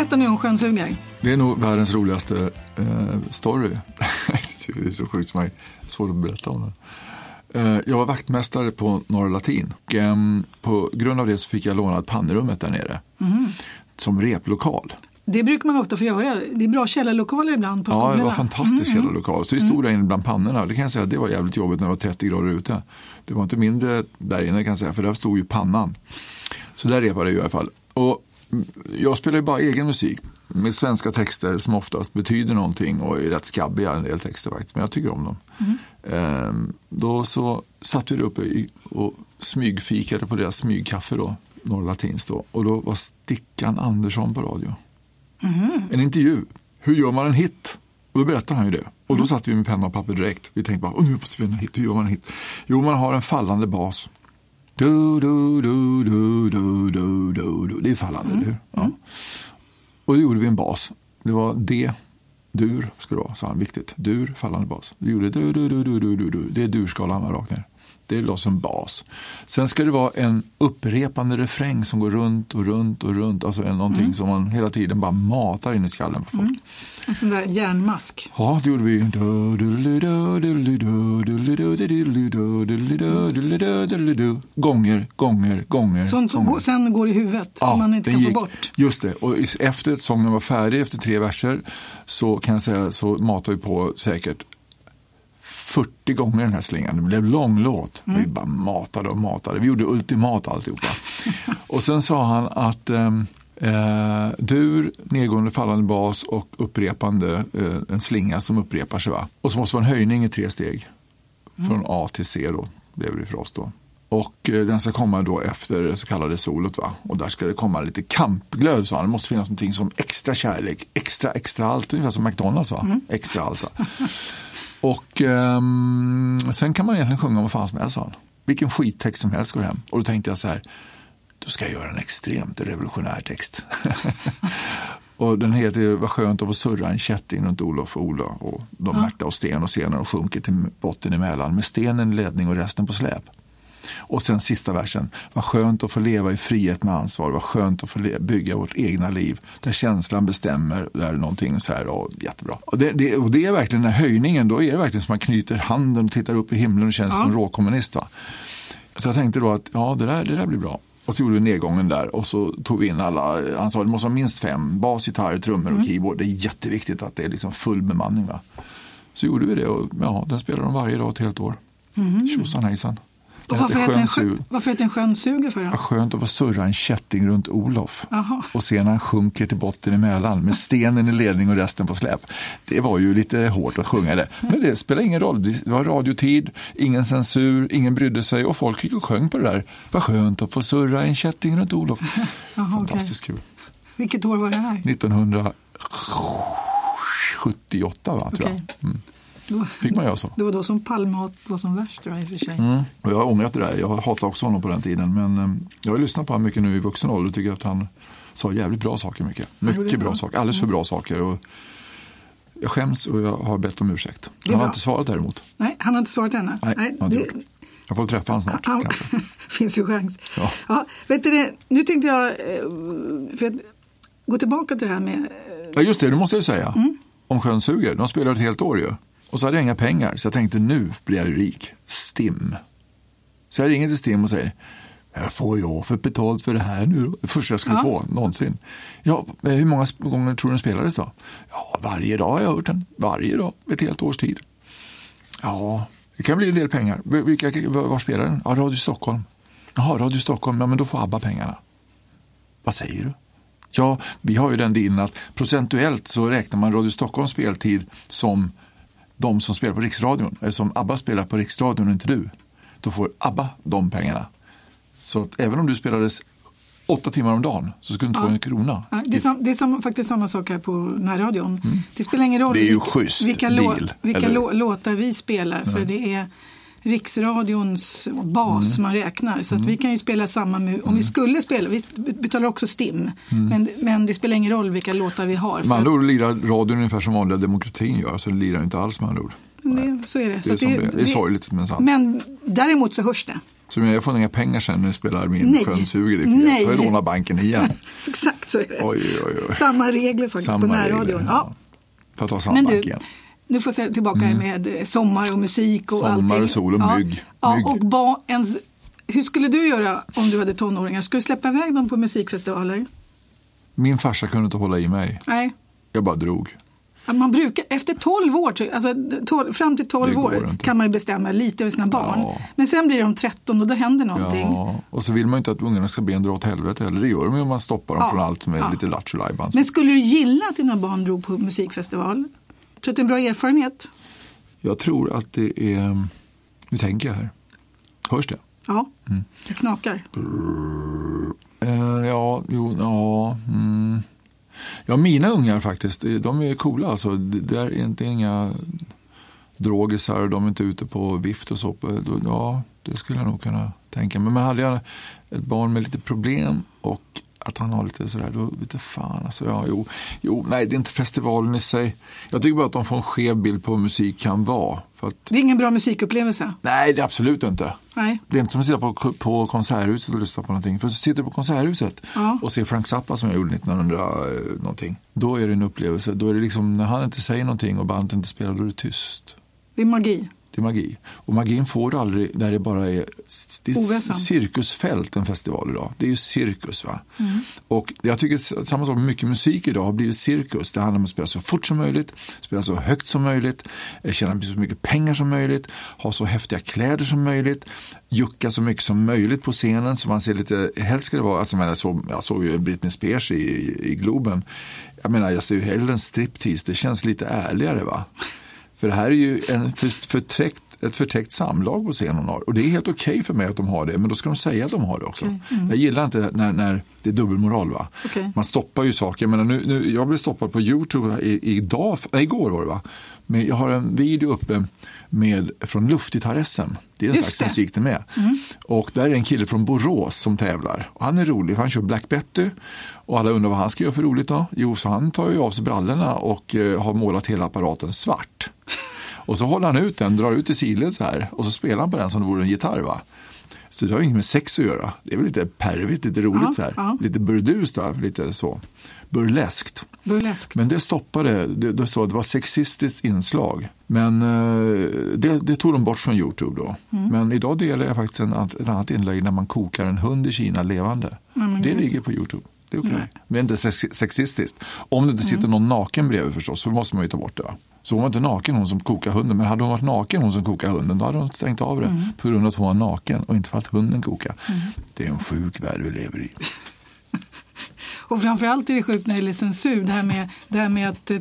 berätta nu om Skönsugare. Det är nog världens roligaste story. Det är så sjukt som jag är svårt att berätta om det. Jag var vaktmästare på Norra Latin. Och, på grund av det så fick jag låna ett pannrummet där nere. Som replokal. Det brukar man ofta få göra. Det är bra källarlokaler ibland på skolorna. Ja, det var fantastiskt källarlokal. Så det stod där inne bland pannorna. Det kan jag säga, det var jävligt jobbigt när det var 30 grader ute. Det var inte mindre där inne kan jag säga, för där stod ju pannan. Så där repade jag i alla fall. Och jag spelar ju bara egen musik med svenska texter som oftast betyder någonting och är rätt skabbiga en del texter faktiskt, men jag tycker om dem. Då så satt vi där uppe och smygfikade på deras smygkaffe då, Norra Latins då, och då var Stickan Andersson på radio. En intervju. Hur gör man en hit? Och då berättade han ju det. Och då satt vi med penna och papper direkt. Vi tänkte bara, nu måste vi ha en hit. Hur gör man en hit? Jo, man har en fallande bas. Du, du, du, du, du, du, du. Det är fallande, eller hur? Ja. Och då gjorde vi en bas. Det var D, dur, skulle det vara, sa han. Viktigt. Dur, fallande bas. Vi gjorde du, du, du, du, du, du, du. Det är durskalan rakt ner. Det är då som bas. Sen ska det vara en upprepande refräng som går runt och runt och runt. Alltså någonting som man hela tiden bara matar in i skallen på folk. En sån där järnmask. Ja, det gjorde vi. Gånger, gånger, gånger. Sånt som sen går i huvudet, som man inte kan få bort. Just det, och efter att sången var färdig, efter 3 verser, så kan jag säga, så matar vi på säkert 40 gånger den här slingan. Det blev lång låt. Vi bara matade och matade. Vi gjorde ultimat alltihopa. Och sen sa han att dur, nedgående, fallande bas och upprepande, en slinga som upprepar sig, va? Och så måste det vara en höjning i 3 steg. Från A till C då, blev det för oss då. Och den ska komma då efter det så kallade solot, va? Och där ska det komma lite kampglöd, så det måste finnas någonting som extra kärlek, extra allt, ungefär som McDonalds, va? Extra allt, va? Och sen kan man egentligen sjunga om vad fan som helst, sa. Vilken skittext som helst går hem. Och då tänkte jag så här, då ska jag göra en extremt revolutionär text. Och den heter Vad skönt att få surra en kätting runt Olof och Ola och de Märta och Sten och senare och sjunker till botten emellan med stenen i ledning och resten på släp. Och sen sista versen, vad skönt att få leva i frihet med ansvar, vad skönt att få bygga vårt egna liv där känslan bestämmer, där någonting så här, och jättebra. Och det är verkligen den här höjningen, då är det verkligen som man knyter handen och tittar upp i himlen och känns som råkommunist, va? Så jag tänkte då att det där blir bra. Och så gjorde vi nedgången där och så tog vi in alla, han sa det måste vara minst 5, bas, gitarr, trummor och keyboard. Det är jätteviktigt att det är liksom full bemanning, va? Så gjorde vi det och den spelade de varje dag ett helt år. Tjosan hejsan. Och varför heter den Skönsugare för då? Vad skönt att få surra en kätting runt Olof. Aha. Och sen han sjunker till botten emellan med stenen i ledning och resten på släp. Det var ju lite hårt att sjunga det. Men det spelar ingen roll. Det var radiotid, ingen censur, ingen brydde sig och folk gick och sjöng på det där. Vad skönt att få surra en kätting runt Olof. Fantastiskt kul. Vilket år var det här? 1978, va, tror jag. Fick man göra så. Det var då som Palme var som värst, tror jag, i och för sig. Och jag har ångrat det där. Jag hatade också honom på den tiden. Men jag har lyssnat på honom mycket nu i vuxen ålder och tycker att han sa jävligt bra saker mycket. Mycket bra saker. Alldeles för bra saker. Och jag skäms och jag har bett om ursäkt. Han har inte svarat däremot. Nej, han har inte svarat ännu. Nej, jag får träffa honom snart. Kanske. Finns ju chans. Ja, vet du det, nu tänkte jag för att gå tillbaka till det här med... Ja, just det måste jag säga. Om Skönsugare. De spelade ett helt år ju. Och så hade jag inga pengar, så jag tänkte nu blir jag rik. Stim. Så jag ringer till Stim och säger, jag får jag för betalt för det här nu då? Det första jag skulle få, någonsin. Ja, hur många gånger tror du den spelades då? Ja, varje dag har jag hört den. Varje dag, ett helt års tid. Ja, det kan bli en del pengar. Var spelar den? Ja, Radio Stockholm. Jaha, Radio Stockholm, ja men då får ABBA pengarna. Vad säger du? Ja, vi har ju den dealen att procentuellt så räknar man Radio Stockholms speltid som de som spelar på Riksradion, eller som ABBA spelar på Riksradion och inte du, då får ABBA de pengarna. Så att även om du spelades 8 timmar om dagen så skulle du inte få en krona. Ja, det är faktiskt samma sak här på närradion. Det spelar ingen roll det är ju schysst vilka låtar vi spelar, för det är Riksradions bas man räknar. Så att vi kan ju spela samma om vi skulle spela, vi betalar också STIM, men det spelar ingen roll vilka låtar vi har. Man andra ord lirar radion ungefär som vanliga demokratin gör, så det lirar inte alls med andra ord. Så är det. Det är sorgligt men sant. Men däremot så hörs det. Så jag får inga pengar sen när jag spelar min skönsugare. Jag får råna banken igen. Exakt så är det. Oj. Samma regler faktiskt på närradion. Ja. För att ta samma bank igen. Nu får jag se tillbaka med sommar och musik och allting. Sommar och sol och mygg. Ja, och hur skulle du göra om du hade tonåringar? Skulle du släppa iväg dem på musikfestivaler? Min farsa kunde inte hålla i mig. Nej. Jag bara drog. Man brukar, efter 12 år, alltså fram till 12 år kan man ju bestämma lite över sina barn. Ja. Men sen blir de 13 och då händer någonting. Ja, och så vill man ju inte att ungarna ska bli en dra åt helvete. Eller det gör de ju om man stoppar dem från allt som är lite latcholajban. Men skulle du gilla att dina barn drog på musikfestival? Tror du att det är en bra erfarenhet? Jag tror att det är... Nu tänker jag här. Hörs det? Ja, det knakar. Ja, mina ungar faktiskt, de är coola. Alltså, det är inte inga drogisar, de är inte ute på vift och så. Ja, det skulle jag nog kunna tänka mig. Men hade jag ett barn med lite problem och att han har lite sådär, då lite fan. Alltså, nej, det är inte festivalen i sig. Jag tycker bara att de får en skev bild på hur musik kan vara. För att, det är ingen bra musikupplevelse? Nej, det är absolut inte. Nej. Det är inte som att sitta på konserthuset och lyssna på någonting. För så sitter du på konserthuset och ser Frank Zappa som jag gjorde 1900 någonting. Då är det en upplevelse. Då är det liksom, när han inte säger någonting och bandet inte spelar, då är det tyst. Det är magi. Det är magi. Och magin får du aldrig där det bara är cirkusfält, en festival idag. Det är ju cirkus, va? Och jag tycker samma sak med mycket musik idag har blivit cirkus. Det handlar om att spela så fort som möjligt, spela så högt som möjligt, tjäna så mycket pengar som möjligt, ha så häftiga kläder som möjligt, jucka så mycket som möjligt på scenen så man ser lite, helst ska det vara, alltså jag såg ju Britney Spears i Globen. Jag ser ju hellre en striptease, det känns lite ärligare, va? För det här är ju ett förtäckt samlag på scenen. Och det är helt okej för mig att de har det. Men då ska de säga att de har det också. Okay. Jag gillar inte när det är dubbelmoral, va? Okay. Man stoppar ju saker. Jag blev stoppad på YouTube igår var det, va? Men jag har en video uppe från luftgitarr-SM. Det är en slags musik det med. Och där är en kille från Borås som tävlar. Och han är rolig, för han kör Black Betty. Och alla undrar vad han ska göra för roligt då. Jo, så han tar ju av sig brallorna och har målat hela apparaten svart. Och så håller han ut den, drar ut i silet så här. Och så spelar han på den som det vore en gitarr, va? Så det har inget med sex att göra. Det är väl lite pervigt, lite roligt så här. Ja. Lite burdust, va? Lite så. Burleskt. Men det stoppade, det var sexistiskt inslag. Men det tog de bort från YouTube då. Men idag delar jag faktiskt ett annat inlägg när man kokar en hund i Kina levande. Det ligger på YouTube. Det är okej. Men inte sexistiskt. Om det inte sitter någon naken bredvid förstås, så måste man ju ta bort det, va? Så hon var inte naken, hon som kokar hunden. Men hade hon varit naken, hon som kokar hunden, då hade hon stängt av det. På grund av att hon var naken och inte för att hunden kokar. Det är en sjuk värld vi lever i. Och framförallt är det sjukt när det gäller censur. Det här med att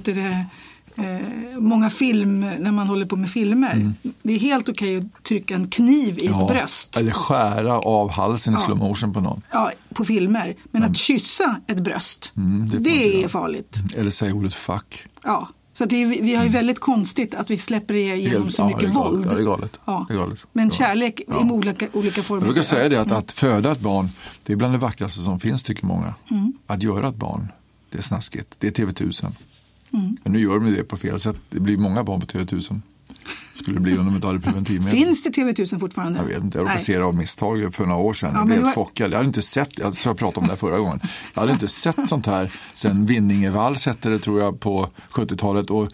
många när man håller på med filmer. Det är helt okej att trycka en kniv i ett bröst. Eller skära av halsen i slow motion på någon. Ja, på filmer. Men att kyssa ett bröst, det är farligt. Eller säga ordet fuck. Ja. Så att vi har ju väldigt konstigt att vi släpper det igenom så mycket våld. Ja, det är galet. Ja. Det är galet. Men kärlek i olika former. Jag brukar säga det att föda ett barn, det är bland det vackraste som finns, tycker många. Att göra ett barn, det är snaskigt. Det är TV1000. Men nu gör de det på fel sätt. Det blir många barn på TV1000. Skulle det bli om de inte hade preventivmedel. Finns det TV1000 fortfarande? Jag vet inte. Jag råkade av misstag för några år sedan. Jag blev helt chockad. Jag hade inte sett, jag pratade om det förra gången. Jag hade inte sett sånt här sen Vinningevalls hette det, tror jag, på 70-talet. Och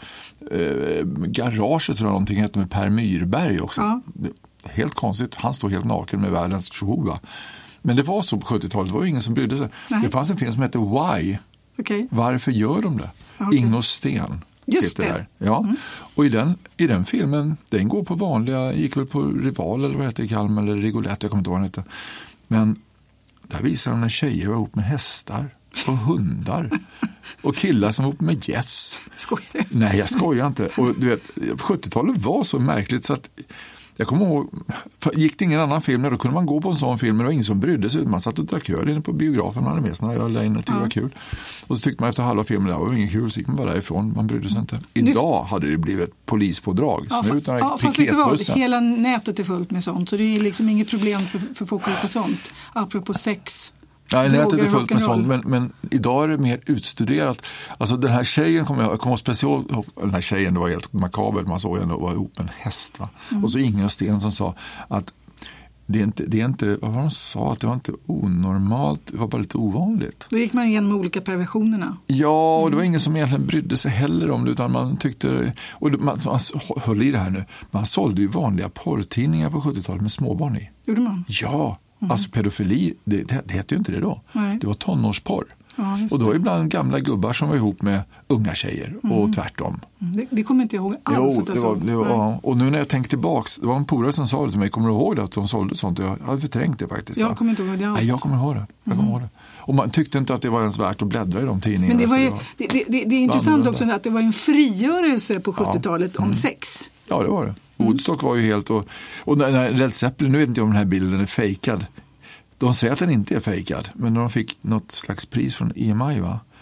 Garaget, tror jag någonting hette, med Per Myrberg också. Ja. Helt konstigt. Han står helt naken med världens tjoa. Men det var så på 70-talet. Det var ju ingen som brydde sig. Nej. Det fanns en film som hette Why. Okay. Varför gör de det? Okay. Ingo Sten. Just det. Där. Ja. Och i den filmen, den går på vanliga, gick väl på Rival eller vad heter det, Kalm eller Rigolette, jag kommer inte ihåg vad den heter. Men där visar de när tjejer var ihop med hästar och hundar och killar som var ihop med gäss. Skojar du? Nej, jag skojar inte. Och du vet, 70-talet var så märkligt så att jag kommer ihåg, gick det ingen annan film, då kunde man gå på en sån film, men det var ingen som brydde sig. Man satt och drack öl inne på biografen, man hade med sig när jag lade in att det var kul. Och så tyckte man efter halva filmen, det var ingen kul, så gick man bara därifrån, man brydde sig inte. Idag hade det blivit polispådrag. Fast vet du vad, hela nätet är fullt med sånt, så det är liksom inget problem för folk att hitta sånt. Apropå sex. Nej, nätet är fullt med sånt, men idag är det mer utstuderat. Alltså den här tjejen den här tjejen, det var helt makabert, man såg henne var ihop med en häst, va? Och så Inge Sten som sa att det är inte, vad var de sa, att det var inte onormalt, det var bara lite ovanligt. Då gick man igenom olika perversionerna. Ja, och det var ingen som egentligen brydde sig heller om det, utan man tyckte, och man höll i det här nu, man sålde ju vanliga porrtidningar på 70-talet med småbarn i. Gjorde man? Ja, alltså pedofili, det hette ju inte det då. Nej. Det var tonårsporr. Ja, och då ibland gamla gubbar som var ihop med unga tjejer och tvärtom. Det kommer inte jag ihåg alls. Jo, det var ja. Och nu när jag tänker tillbaks, det var en polare som sa det till mig, kommer du ihåg det, att de sålde sånt? Jag hade förträngt det faktiskt. Jag kommer inte ihåg det alls. Nej, jag kommer ihåg det. Och man tyckte inte att det var ens värt att bläddra i de tidningarna. Men det var ju, det är intressant också att det var en frigörelse på 70-talet om sex. Ja, det var det. Woodstock var ju helt, och när Led Zeppelin, nu vet inte jag om den här bilden är fejkad. De säger att den inte är fejkad, men när de fick något slags pris från EMI,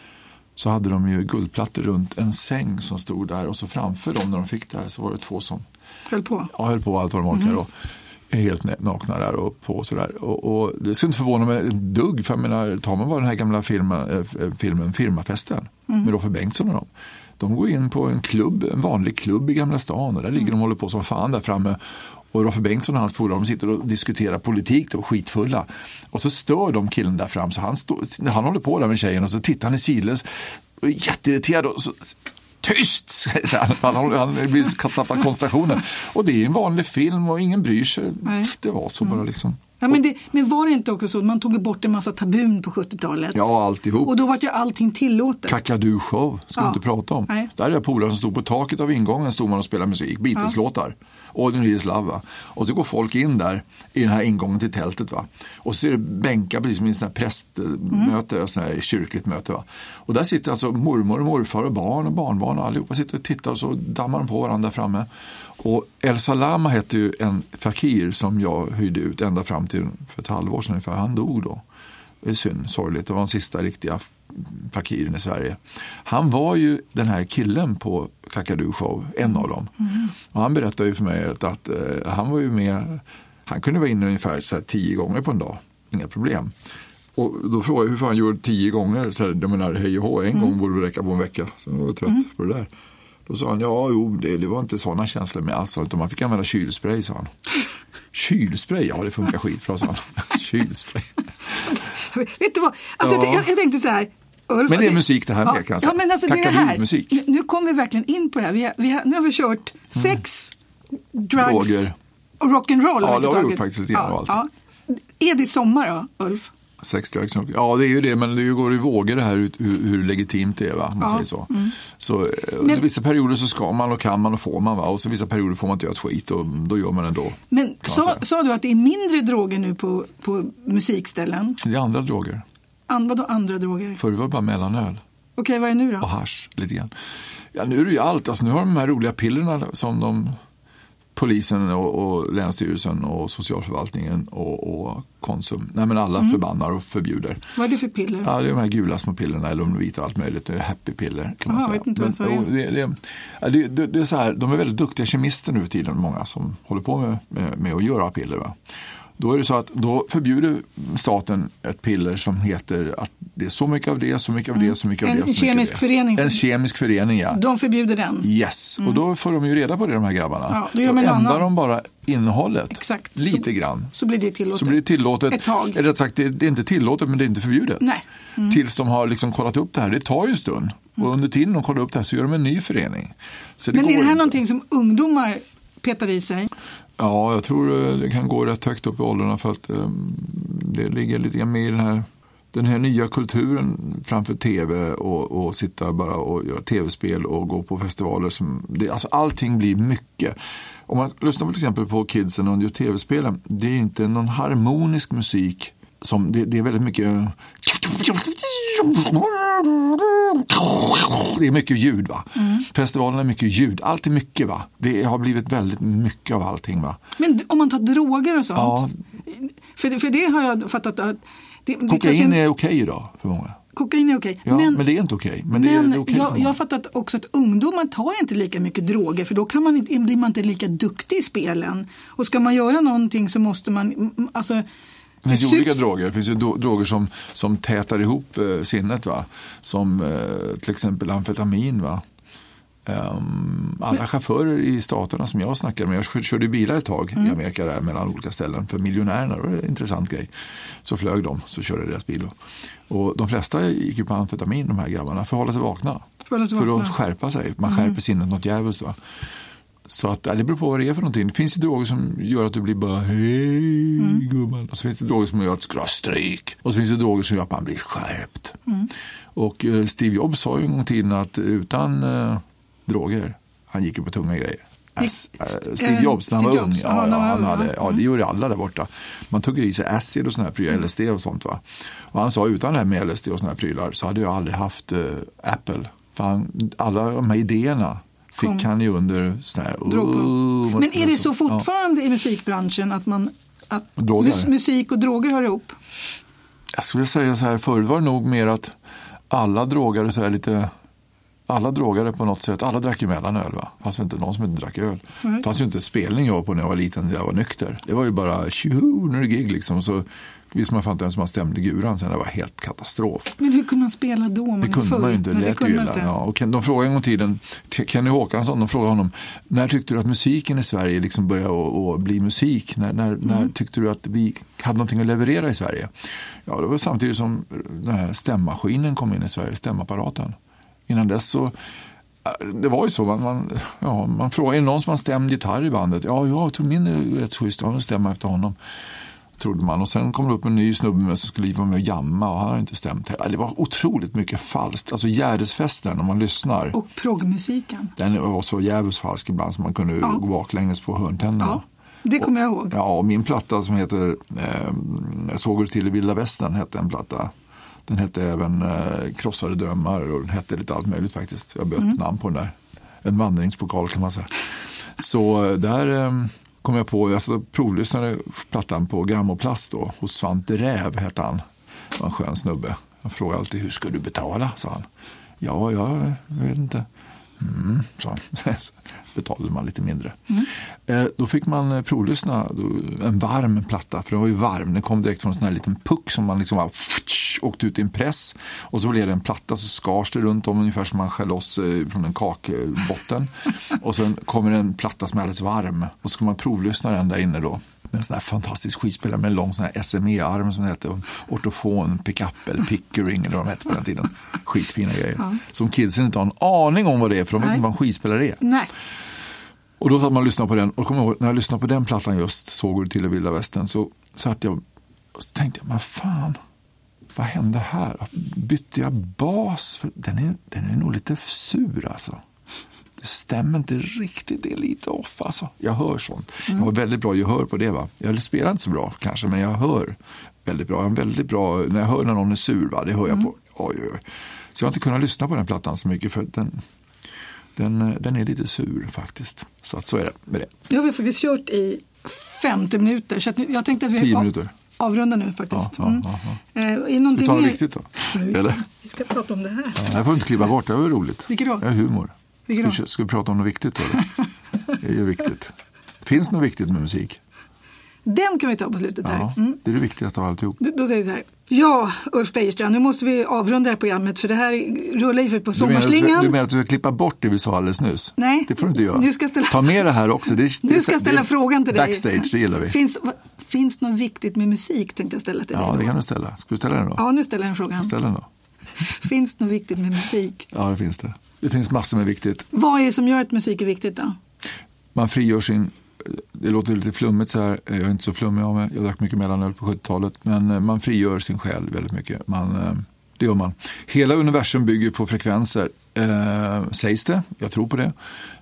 så hade de ju guldplattor runt en säng som stod där, och så framför dem när de fick det här så var det 2 som höll på. Ja, höll på allt vad de orkade och helt nakna där och på sådär. Och det skulle inte förvåna mig en dugg, för jag menar, tar man bara den här gamla filmen Firmafesten med Roffe Bengtsson och dem. De går in på en vanlig klubb i Gamla stan, och där ligger de och håller på som fan där framme. Och Roffe Bengtsson och hans polare, de sitter och diskuterar politik och skitfulla. Och så stör de killen där fram, så han håller på där med tjejen, och så tittar han i sidles och är jätteirriterad och så tyst! Han blir tappad koncentrationen. Och det är en vanlig film och ingen bryr sig. Nej. Det var så bara liksom. Ja, men var det inte också så att man tog bort en massa tabun på 70-talet? Ja, alltihop. Och då var ju allting tillåtet. Kakadu-show ska vi inte prata om. Nej. Där är jag polare som stod på taket av ingången, stod man och spelade musik, Beatles-låtar. Ordinary is Love, va? Och så går folk in där i den här ingången till tältet, va? Och så är det bänkar precis som i en sån här prästmöte, sån här kyrkligt möte, va? Och där sitter alltså mormor och morfar och barn och barnbarn och allihopa sitter och tittar, och så dammar de på varandra framme. Och El Salama hette ju en fakir som jag hyrde ut ända fram till för ett halvår sedan ungefär. Han dog då. Det är synd, sorgligt. Det var den sista riktiga fakiren i Sverige. Han var ju den här killen på Kakadu-show, en av dem. Och han berättade ju för mig att han var ju med, han kunde vara inne ungefär så här 10 gånger på en dag. Inga problem. Och då frågade jag hur fan gjorde 10 gånger? Så här, jag menar, hej och hå, en gång borde det räcka på en vecka. Sen var jag trött på det där. Då sa han, det var inte sådana känslor med alls, utan man fick använda kylspray, sa han. Kylspray? Ja, det funkar skitbra, sa han. Kylspray. Vet du vad? Alltså, jag tänkte så här, Ulf, men det är musik det här med, kan jag säga. Ja, men alltså det här, nu kommer vi verkligen in på det här. Nu har vi kört sex, drugs och rock'n'roll. Ja, det har vi gjort faktiskt lite grann. Ja. Är det sommar då, Ulf? Sex, drugs, ja, det är ju det, men det går i vågor det här hur legitimt det är, va? Man säger så. Så under vissa perioder så ska man och kan man och får man, va? Och så vissa perioder får man inte göra ett skit, och då gör man ändå. Men sa du att det är mindre droger nu på musikställen? Det är andra droger. Vadå andra droger? Förr var det bara mellanöl. Okej, vad är det nu då? Och hasch, lite grann. Ja, nu är det ju allt. Alltså, nu har de här roliga pillerna som polisen och länsstyrelsen och socialförvaltningen och Konsum. Nej, men alla förbannar och förbjuder. Vad är det för piller? Ja, det är de här gula små pillerna, eller de vita, allt möjligt. Det är happy-piller, kan man säga. Vet inte det är så här, de är väldigt duktiga kemister nu i tiden, många som håller på med att göra piller, va? Då är det så att då förbjuder staten ett piller som heter att det är så mycket av det, så mycket av det, så mycket av det. En kemisk förening. En kemisk förening, ja. De förbjuder den. Yes, och då får de ju reda på det, de här grabbarna. Ja, då gör de ändrar de bara innehållet. Exakt. Lite grann. Så blir det tillåtet. Ett tag. Eller rätt sagt, det är inte tillåtet, men det är inte förbjudet. Nej. Tills de har liksom kollat upp det här. Det tar ju en stund. Och under tiden de kollar upp det här så gör de en ny förening. Så men är det här någonting som ungdomar petar i sig? Ja, jag tror det kan gå rätt högt upp i åldrarna, för att det ligger lite grann med i den här nya kulturen framför tv och sitta bara och göra tv-spel och gå på festivaler. Alltså allting blir mycket. Om man lyssnar till exempel på kidsen och gör tv-spelen, det är inte någon harmonisk musik. Det är väldigt mycket. Det är mycket ljud, va? Festivalen är mycket ljud. Allt är mycket, va? Det har blivit väldigt mycket av allting, va? Men om man tar droger och sånt. Ja. För det har jag fattat att kokain är okej idag för många. Kokain är okej. Ja, men det är inte okej. Men det är okej. Jag har fattat också att ungdomar tar inte lika mycket droger, för då blir man inte lika duktig i spelen. Och ska man göra någonting så måste man, alltså. Det finns ju olika droger. Det finns ju droger som tätar ihop sinnet, va? Som till exempel amfetamin, va? Alla chaufförer i staterna som jag snackade med, jag körde bilar ett tag i Amerika där, mellan olika ställen för miljonärerna, det var en intressant grej. Så flög de, så körde deras bil då. Och de flesta gick ju på amfetamin, de här grabbarna, för att hålla sig vakna. För att skärpa sig. Man skärper sinnet något djävulskt, va. Så att, det beror på vad det är för någonting. Det finns ju droger som gör att du blir bara hej gumman. Och så finns det droger som gör att du ska ha stryk. Och så finns det droger som gör att man blir skärpt. Och Steve Jobs sa ju en gång i tiden att utan droger, han gick ju på tunga grejer. Steve Jobs när han var ung, det gjorde alla där borta. Man tog i sig acid och såna här prylar, LSD och sånt, va. Och han sa utan det här med LSD och såna här prylar så hade jag aldrig haft Apple. För alla de här idéerna fick han ju under såna här Men är det så fortfarande i musikbranschen att musik och droger hör ihop? Jag skulle säga så här, förr var det nog mer att alla drogade så här lite. Alla drogade på något sätt. Alla drack ju mellanöl, va? Fast inte någon som inte drack öl. Det fanns ju inte spelning jag på när jag var liten, när jag var nykter. Det var ju bara när det gig liksom. Så visst man fann en som man stämde guran sen. Det var helt katastrof. Men hur kunde man spela då? Det kunde man ju inte. Det lät ju illa. Ja. Och de frågade en gång tiden, Kenny Håkansson, de frågade honom, när tyckte du att musiken i Sverige liksom började att bli musik? När tyckte du att vi hade någonting att leverera i Sverige? Ja, det var samtidigt som den här stämmaskinen kom in i Sverige, stämapparaten. Innan dess så, det var ju så, man frågade, är det någon som har stämd gitarr i bandet? Ja, jag tror min är rätt schysst, jag stämma efter honom, trodde man. Och sen kom det upp en ny snubbe med som skulle vara med och jamma och han har inte stämt heller. Det var otroligt mycket falskt. Alltså Gärdesfesten, om man lyssnar. Och proggmusiken. Den var så jävligt falsk ibland som man kunde gå baklänges på hörntänderna. Ja, det kommer jag ihåg. Ja, och min platta som heter Såg du till i Vilda Västern hette en platta. Den hette även Krossade drömmar och den hette lite allt möjligt faktiskt. Jag bytte namn på den där. En vandringspokal kan man säga. Så där kom jag på, jag provlyssnade plattan på Grammoplast då. Hos Svante Räv hette han. Det var en skön snubbe. Jag frågade alltid, hur ska du betala? Sa han. Ja, jag vet inte. Så betalade man lite mindre. Då fick man provlyssna en varm platta, för den var ju varm. Den kom direkt från en sån här liten puck som man liksom åkte ut i en press. Och så blev det en platta, så skars det runt om ungefär som man skär loss från en kakbotten. Och sen kommer en platta som är alldeles varm. Och så ska man provlyssna den där inne då. Med en sån här fantastisk skivspelare med en lång sån här SME-arm som det hette. Ortofon, pickup eller pickering eller vad de hette på den tiden. Skitfina grejer. Ja. Som kidsen inte har en aning om vad det är, för de vet inte vad en skivspelare är. Nej. Och då satt man och lyssnade på den. Och kom ihåg, när jag lyssnade på den plattan just, Såg du till i Vilda Västern, så satt jag och tänkte, men fan, vad hände här? Bytte jag bas? För den är nog lite sur alltså. Det stämmer inte riktigt, det är lite off alltså. Jag hör sånt. Jag har väldigt bra gehör på det, va. Jag spelar inte så bra kanske, men jag hör väldigt bra. Jag är väldigt bra när jag hör när någon är sur, va. Det hör jag på. Oj. Så jag har inte kunnat lyssna på den plattan så mycket, för den är lite sur faktiskt. Så att så är det med det. Nu har vi faktiskt kört i 50 minuter, så att jag tänkte att vi 10 minuter. Avrunda nu faktiskt. Vi tar det viktigt då. Vi ska prata om det här. Ja, jag får inte kliva bort, det var roligt. Vilket då? Det är humor. Ska vi prata om något viktigt då? Det är ju viktigt. Finns det något viktigt med musik? Den kan vi ta på slutet här. Ja, det är det viktigaste av alltihop. Då säger jag så här. Ja, Ulf Bergstrand, nu måste vi avrunda det här programmet, för det här rullar ju på sommarslingan. Du menar att du ska klippa bort det vi sa alldeles nyss? Nej. Det får du inte göra. Nu ska ta med det här också. Du ska ställa frågan till dig. Backstage, det gillar vi. Finns något viktigt med musik, tänkte jag ställa till dig. Ja, det kan du ställa. Ska du ställa den då? Ja, nu ställer jag en fråga. Ställ den då. Finns det något viktigt med musik? Ja, det finns det. Det finns massor med viktigt. Vad är det som gör att musik är viktigt då? Man frigör sin... Det låter lite flummigt så här. Jag är inte så flummig av mig. Jag drack mycket mellanöl på 70-talet. Men man frigör sin själ väldigt mycket. Det gör man. Hela universum bygger på frekvenser. Sägs det. Jag tror på det.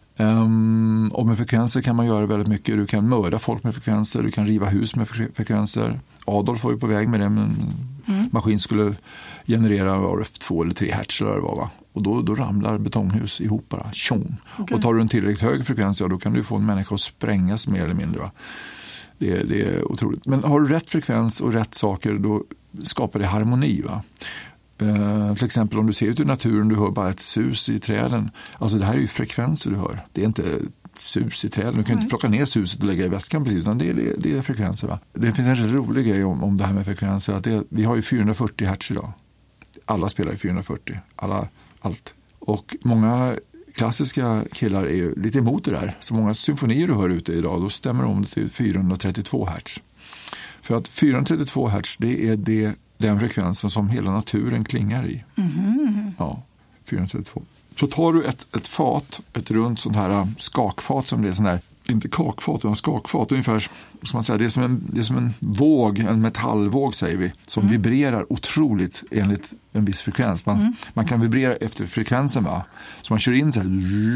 Och med frekvenser kan man göra väldigt mycket. Du kan mörda folk med frekvenser. Du kan riva hus med frekvenser. Adolf var ju på väg med det. Men maskin skulle generera 2 eller 3 hertz eller vad det var, va? Och då ramlar betonghus ihop bara. Tjong. Okay. Och tar du en tillräckligt hög frekvens, då kan du få en människa att sprängas mer eller mindre, va? Det är otroligt. Men har du rätt frekvens och rätt saker, då skapar det harmoni, va? Till exempel om du ser ut i naturen, du hör bara ett sus i träden. Alltså det här är ju frekvenser du hör. Det är inte sus i träden. Du kan inte plocka ner suset och lägga i väskan precis, utan det är frekvenser, va? Det finns en rolig grej om det här med frekvenser. Att vi har ju 440 hertz idag. Alla spelar i 440. Allt. Och många klassiska killar är ju lite emot det där. Så många symfonier du hör ute idag, då stämmer de till 432 Hz. För att 432 Hz, det är den frekvensen som hela naturen klingar i. Ja, 432. Så tar du ett fat, ett runt sånt här skakfat som det är sån här, inte kakfat utan skakfat, ungefär som man säger, det är som en våg, en metallvåg säger vi, som vibrerar otroligt enligt en viss frekvens. Man kan vibrera efter frekvensen, va? Så man kör in så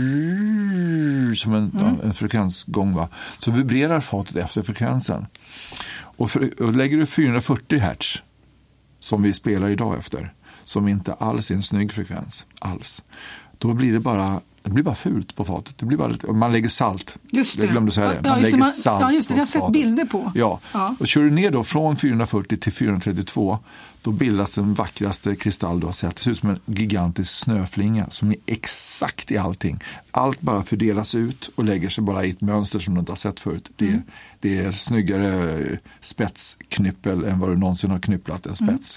här som en frekvensgång, va? Så vibrerar fatet efter frekvensen. Och lägger du 440 Hz som vi spelar idag efter, som inte alls är en snygg frekvens alls, då blir det bara fult på fatet. Det blir bara man lägger salt. Just det. Jag glömde säga det. Man lägger salt. Ja, just det. Jag har sett bilder på. Ja. Och kör du ner då från 440 till 432, då bildas den vackraste kristall du har sett. Det ser ut som en gigantisk snöflinga som är exakt i allting. Allt bara fördelas ut och lägger sig bara i ett mönster som du inte har sett förut. Det är snyggare spetsknyppel än vad du någonsin har knypplat en spets.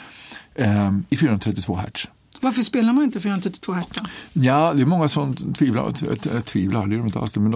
I 432 Hz. Varför spelar man inte 432 Hz då? Ja, det är många som tvivlar, det är de inte alls, men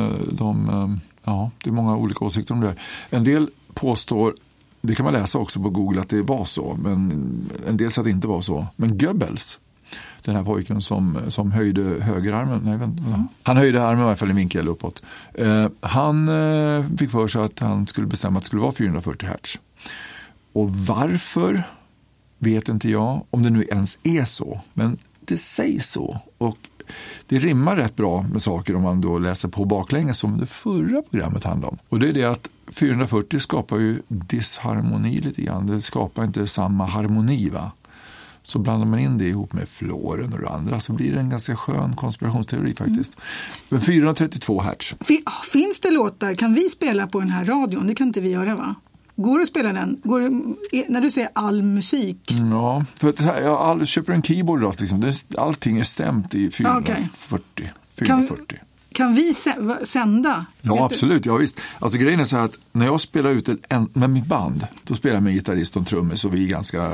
det är många olika åsikter om det här. En del påstår, det kan man läsa också på Google, att det var så, men en del säger att det inte var så. Men Goebbels, den här pojken som höjde högerarmen, han höjde armen i alla fall i vinkel uppåt. Han fick för sig att han skulle bestämma att det skulle vara 440 Hz. Och varför vet inte jag, om det nu ens är så. Men det sägs så. Och det rimmar rätt bra med saker om man då läser på baklänges som det förra programmet handlade om. Och det är det att 440 skapar ju disharmoni lite grann. Det skapar inte samma harmoni, va? Så blandar man in det ihop med fluoren och det andra, så blir det en ganska skön konspirationsteori faktiskt. Men 432 Hz. Finns det låtar? Kan vi spela på den här radion? Det kan inte vi göra, va? Går det att spela den? När du säger all musik? Ja, för att jag köper en keyboard då, liksom. Allting är stämt i 440. Kan vi sända? Ja, absolut. Ja, visst. Alltså grejen är så här att när jag spelar ut med mitt band, då spelar jag med gitarrist och trummis, så vi är ganska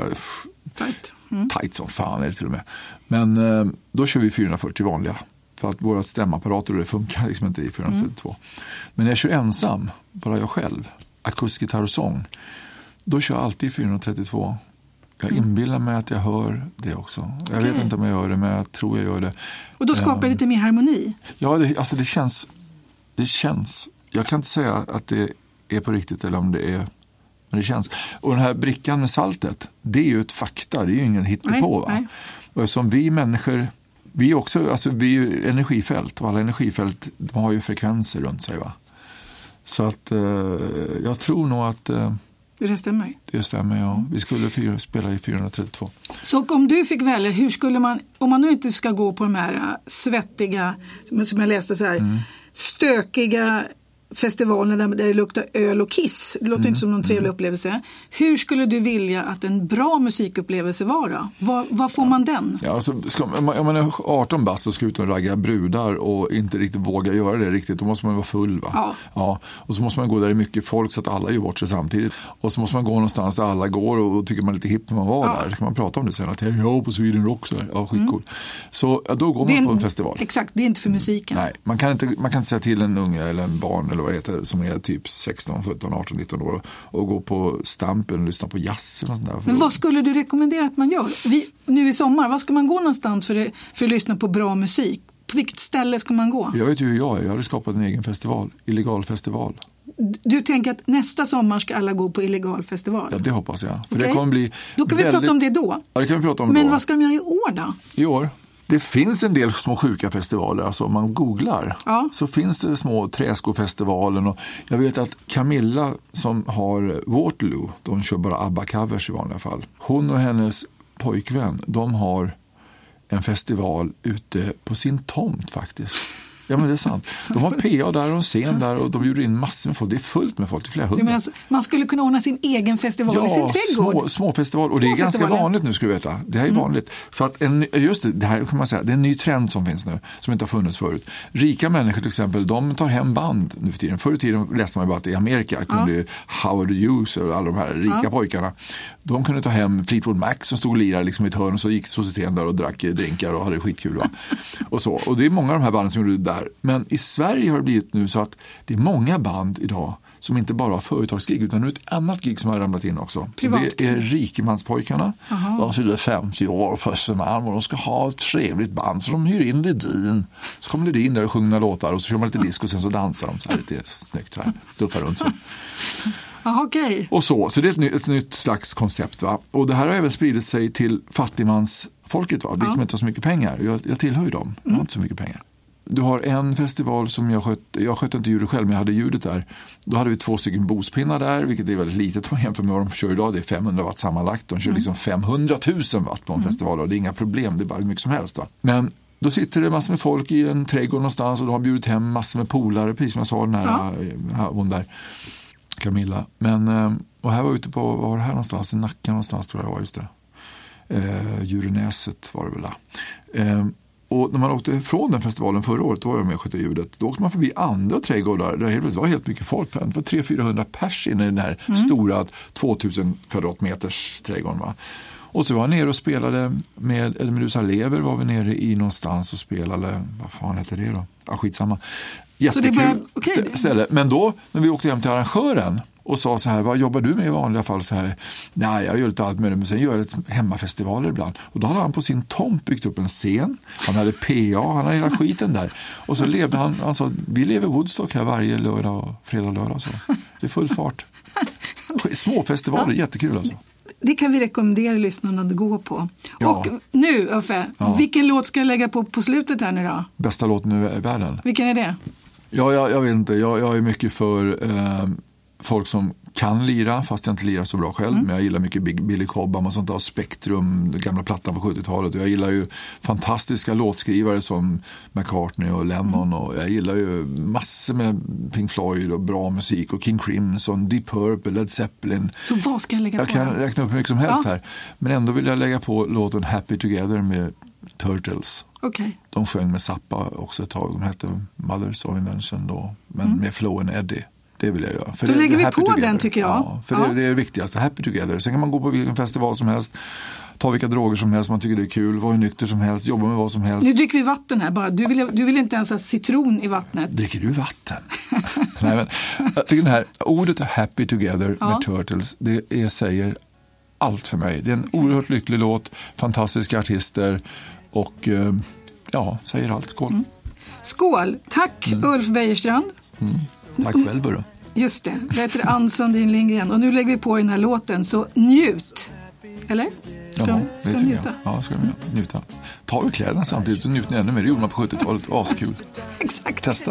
tight som fan är det till och med. Men då kör vi 440 vanliga. För att våra stämapparater, det funkar liksom inte i 432. Men när jag kör ensam, bara jag själv, akustisk gitarr och sång, då kör jag alltid 432. Jag inbillar mig att jag hör det också. Jag vet inte om jag gör det, men jag tror jag gör det. Och då skapar det lite mer harmoni? Ja, det känns. Jag kan inte säga att det är på riktigt eller om det är, men det känns. Och den här brickan med saltet, det är ju ett fakta, det är ju ingen hittepå, va? Och som vi människor, vi är också, alltså vi är ju energifält, och alla energifält, de har ju frekvenser runt sig, va? Så att jag tror nog att det stämmer. Det stämmer, ja. Vi skulle spela i 432. Så om du fick välja, hur skulle man, om man nu inte ska gå på de här svettiga, som jag läste så här, stökiga festivalerna där det luktar öl och kiss. Det låter inte som någon trevlig upplevelse. Hur skulle du vilja att en bra musikupplevelse var då? Vad får man den? Ja, alltså, om man är 18 bast och ska ut och ragga brudar och inte riktigt våga göra det riktigt, då måste man vara full, va? Ja. Och så måste man gå där i mycket folk så att alla gör bort sig samtidigt. Och så måste man gå någonstans där alla går och tycker man är lite hipp när man var där. Så kan man prata om det sen, att jag på Sweden Rock så här. Ja, skitcool. Så då går man på en festival. Exakt, det är inte för musiken. Nej, man kan inte säga till en unge eller en barn eller vad det heter, som är typ 16, 17, 18, 19 år och gå på Stampen och lyssna på jazz eller sånt där. Men vad skulle du rekommendera att man gör? Nu i sommar, vad ska man gå någonstans för att lyssna på bra musik? På vilket ställe ska man gå? Jag vet ju hur jag är. Jag hade skapat en egen festival, illegal festival. Du tänker att nästa sommar ska alla gå på illegal festival? Ja, det hoppas jag. För det kommer bli då kan vi prata om det då. Ja, det kan vi prata om. Men då. Vad ska de göra i år då? I år? Det finns en del små sjuka festivaler, alltså om man googlar så finns det små Träskofestivalen, och jag vet att Camilla som har Waterloo, de kör bara ABBA-covers i vanliga fall. Hon och hennes pojkvän, de har en festival ute på sin tomt faktiskt. Ja, men det är sant. De har PA där och scen där och de bjuder in massor med folk. Det är fullt med folk, det är flera hundra. Alltså, man skulle kunna ordna sin egen festival i sin trädgård. Små festival. Och det är ganska vanligt nu, skulle du veta. Det här är vanligt. För att det här kan man säga, det är en ny trend som finns nu, som inte har funnits förut. Rika människor till exempel, de tar hem band nu för tiden. Förr i tiden läste man bara att i Amerika kunde Howard Hughes och alla de här rika pojkarna, de kunde ta hem Fleetwood Mac som stod och lirade liksom i ett hörn och så gick societeten där och drack drinkar och hade skitkul. Va? Och så. Och det är många av de här banden som gjorde det där. Men i Sverige har det blivit nu så att det är många band idag som inte bara har företagsgig utan nu ett annat gig som har ramlat in också. Det är rikemanspojkarna. De fyller 50 år på Östermalm och de ska ha ett trevligt band så de hyr in Ledin. Så kommer Ledin där och sjunger låtar och så kör man lite disk och sen så dansar de så här lite snyggt så här, stuffar runt så. Okay. Och så det är ett nytt slags koncept. Va? Och det här har även spridit sig till fattigmansfolket. Va? Vi som inte har så mycket pengar. Jag tillhör ju dem. Jag har inte så mycket pengar. Du har en festival som jag skötte inte ljudet själv men jag hade ljudet där. Då hade vi 2 stycken bospinnar där, vilket är väldigt litet om jämfört med vad de kör idag. Det är 500 watt sammanlagt. De kör liksom 500 000 watt på en festival och det är inga problem, det är bara hur mycket som helst. Va? Men då sitter det massor med folk i en trädgård någonstans och de har bjudit hem massor med polare, precis som jag sa, den här hon där, Camilla. Men, och här var ute på, vad var det här någonstans? I Nacka någonstans tror jag det var, just det. Djurenäset var det väl där. Och när man åkte från den festivalen förra året, då var jag med och skötte ljudet, då åkte man förbi andra trädgårdar där det var helt mycket folk. Det var 300-400 pers inne i den här stora 2000 kvadratmeters trädgården. Va? Och så var jag nere och spelade med Medusa Lever var vi nere i någonstans och spelade, vad fan heter det då? Ja, skitsamma. Jättekul ställe. Men då, när vi åkte hem till arrangören och sa så här, vad jobbar du med i vanliga fall? Så här, nej, jag gör lite allt med det, men sen gör jag lite hemmafestivaler ibland. Och då hade han på sin tomt byggt upp en scen. Han hade PA, han hade hela skiten där. Och så levde han sa, vi lever Woodstock här varje lördag, fredag och lördag. Så. Det är full fart. Små festivaler, jättekul alltså. Det kan vi rekommendera lyssnarna att gå på. Ja. Och nu, Uffe, vilken låt ska jag lägga på slutet här nu då? Bästa låten i världen. Vilken är det? Ja, jag vet inte. Jag är mycket för folk som kan lira, fast jag inte lirar så bra själv. Men jag gillar mycket Billy Cobham och sånt där, Spektrum, den gamla plattan på 70-talet. Och jag gillar ju fantastiska låtskrivare som McCartney och Lennon. Och jag gillar ju massor med Pink Floyd och bra musik. Och King Crimson, Deep Purple, Led Zeppelin. Så vad ska jag lägga på? Jag kan räkna upp hur mycket som helst här. Men ändå vill jag lägga på låten Happy Together med Turtles. Okay. De sjöng med Zappa också ett tag. De hette Mothers of Invention då. Men med Flo and Eddie. Det vill jag göra. För då det, lägger vi på together. Den tycker jag. Ja, för det är det viktigaste. Happy Together. Sen kan man gå på vilken festival som helst. Ta vilka droger som helst. Man tycker det är kul. Vara nykter som helst. Jobba med vad som helst. Nu dricker vi vatten här bara. Du vill inte ens ha citron i vattnet. Dricker du vatten? Nej, men, jag tycker det här ordet Happy Together med Turtles. Det säger allt för mig. Det är en oerhört lycklig låt. Fantastiska artister. Och säger allt. Skål. Skål. Tack Ulf Bejerstrand. Tack själv då. Just det. Jag heter Ann Sandin Lindgren. Och nu lägger vi på den här låten. Så njut. Eller? Ska de njuta? Ja, ska de njuta. Ta ur kläderna samtidigt och njut ännu mer. Det gjorde man på 70-talet. Askul. Exakt. Testa.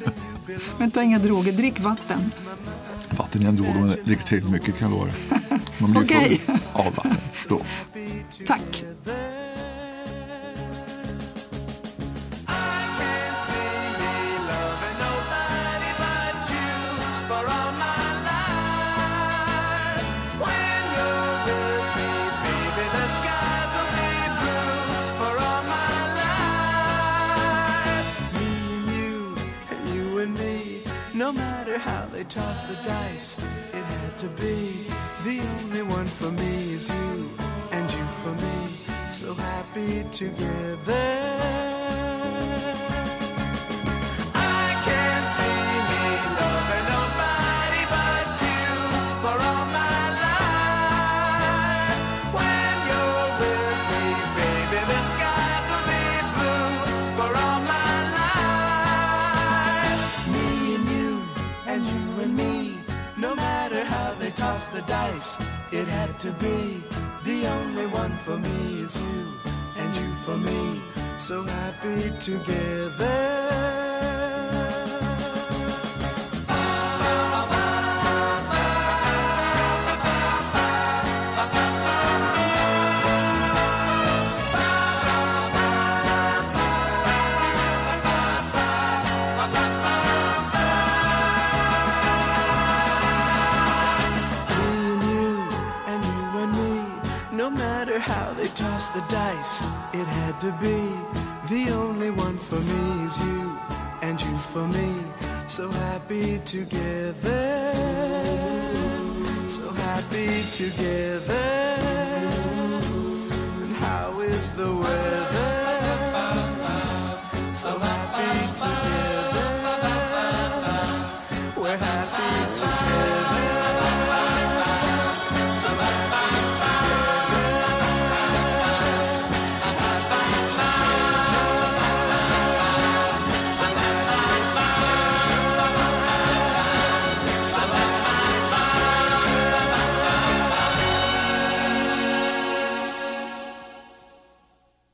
Men ta inga droger. Drick vatten. Vatten är en drog. Man dricker tillräckligt mycket kan jag lova. Man blir full av vatten. Då. Tack. No matter how they toss the dice, it had to be. The only one for me is you, and you for me. So happy together. I can't see me loving nobody but you for all my life. When you're with me, baby, the skies will be blue for all my life. Me and you, and you and me. No matter how they toss the dice, it had to be. The only one for me is you, and you for me. So happy together. wonder how they tossed the dice. It had to be. The only one for me is you, and you for me. So happy together, so happy together. And how is the weather? So happy together.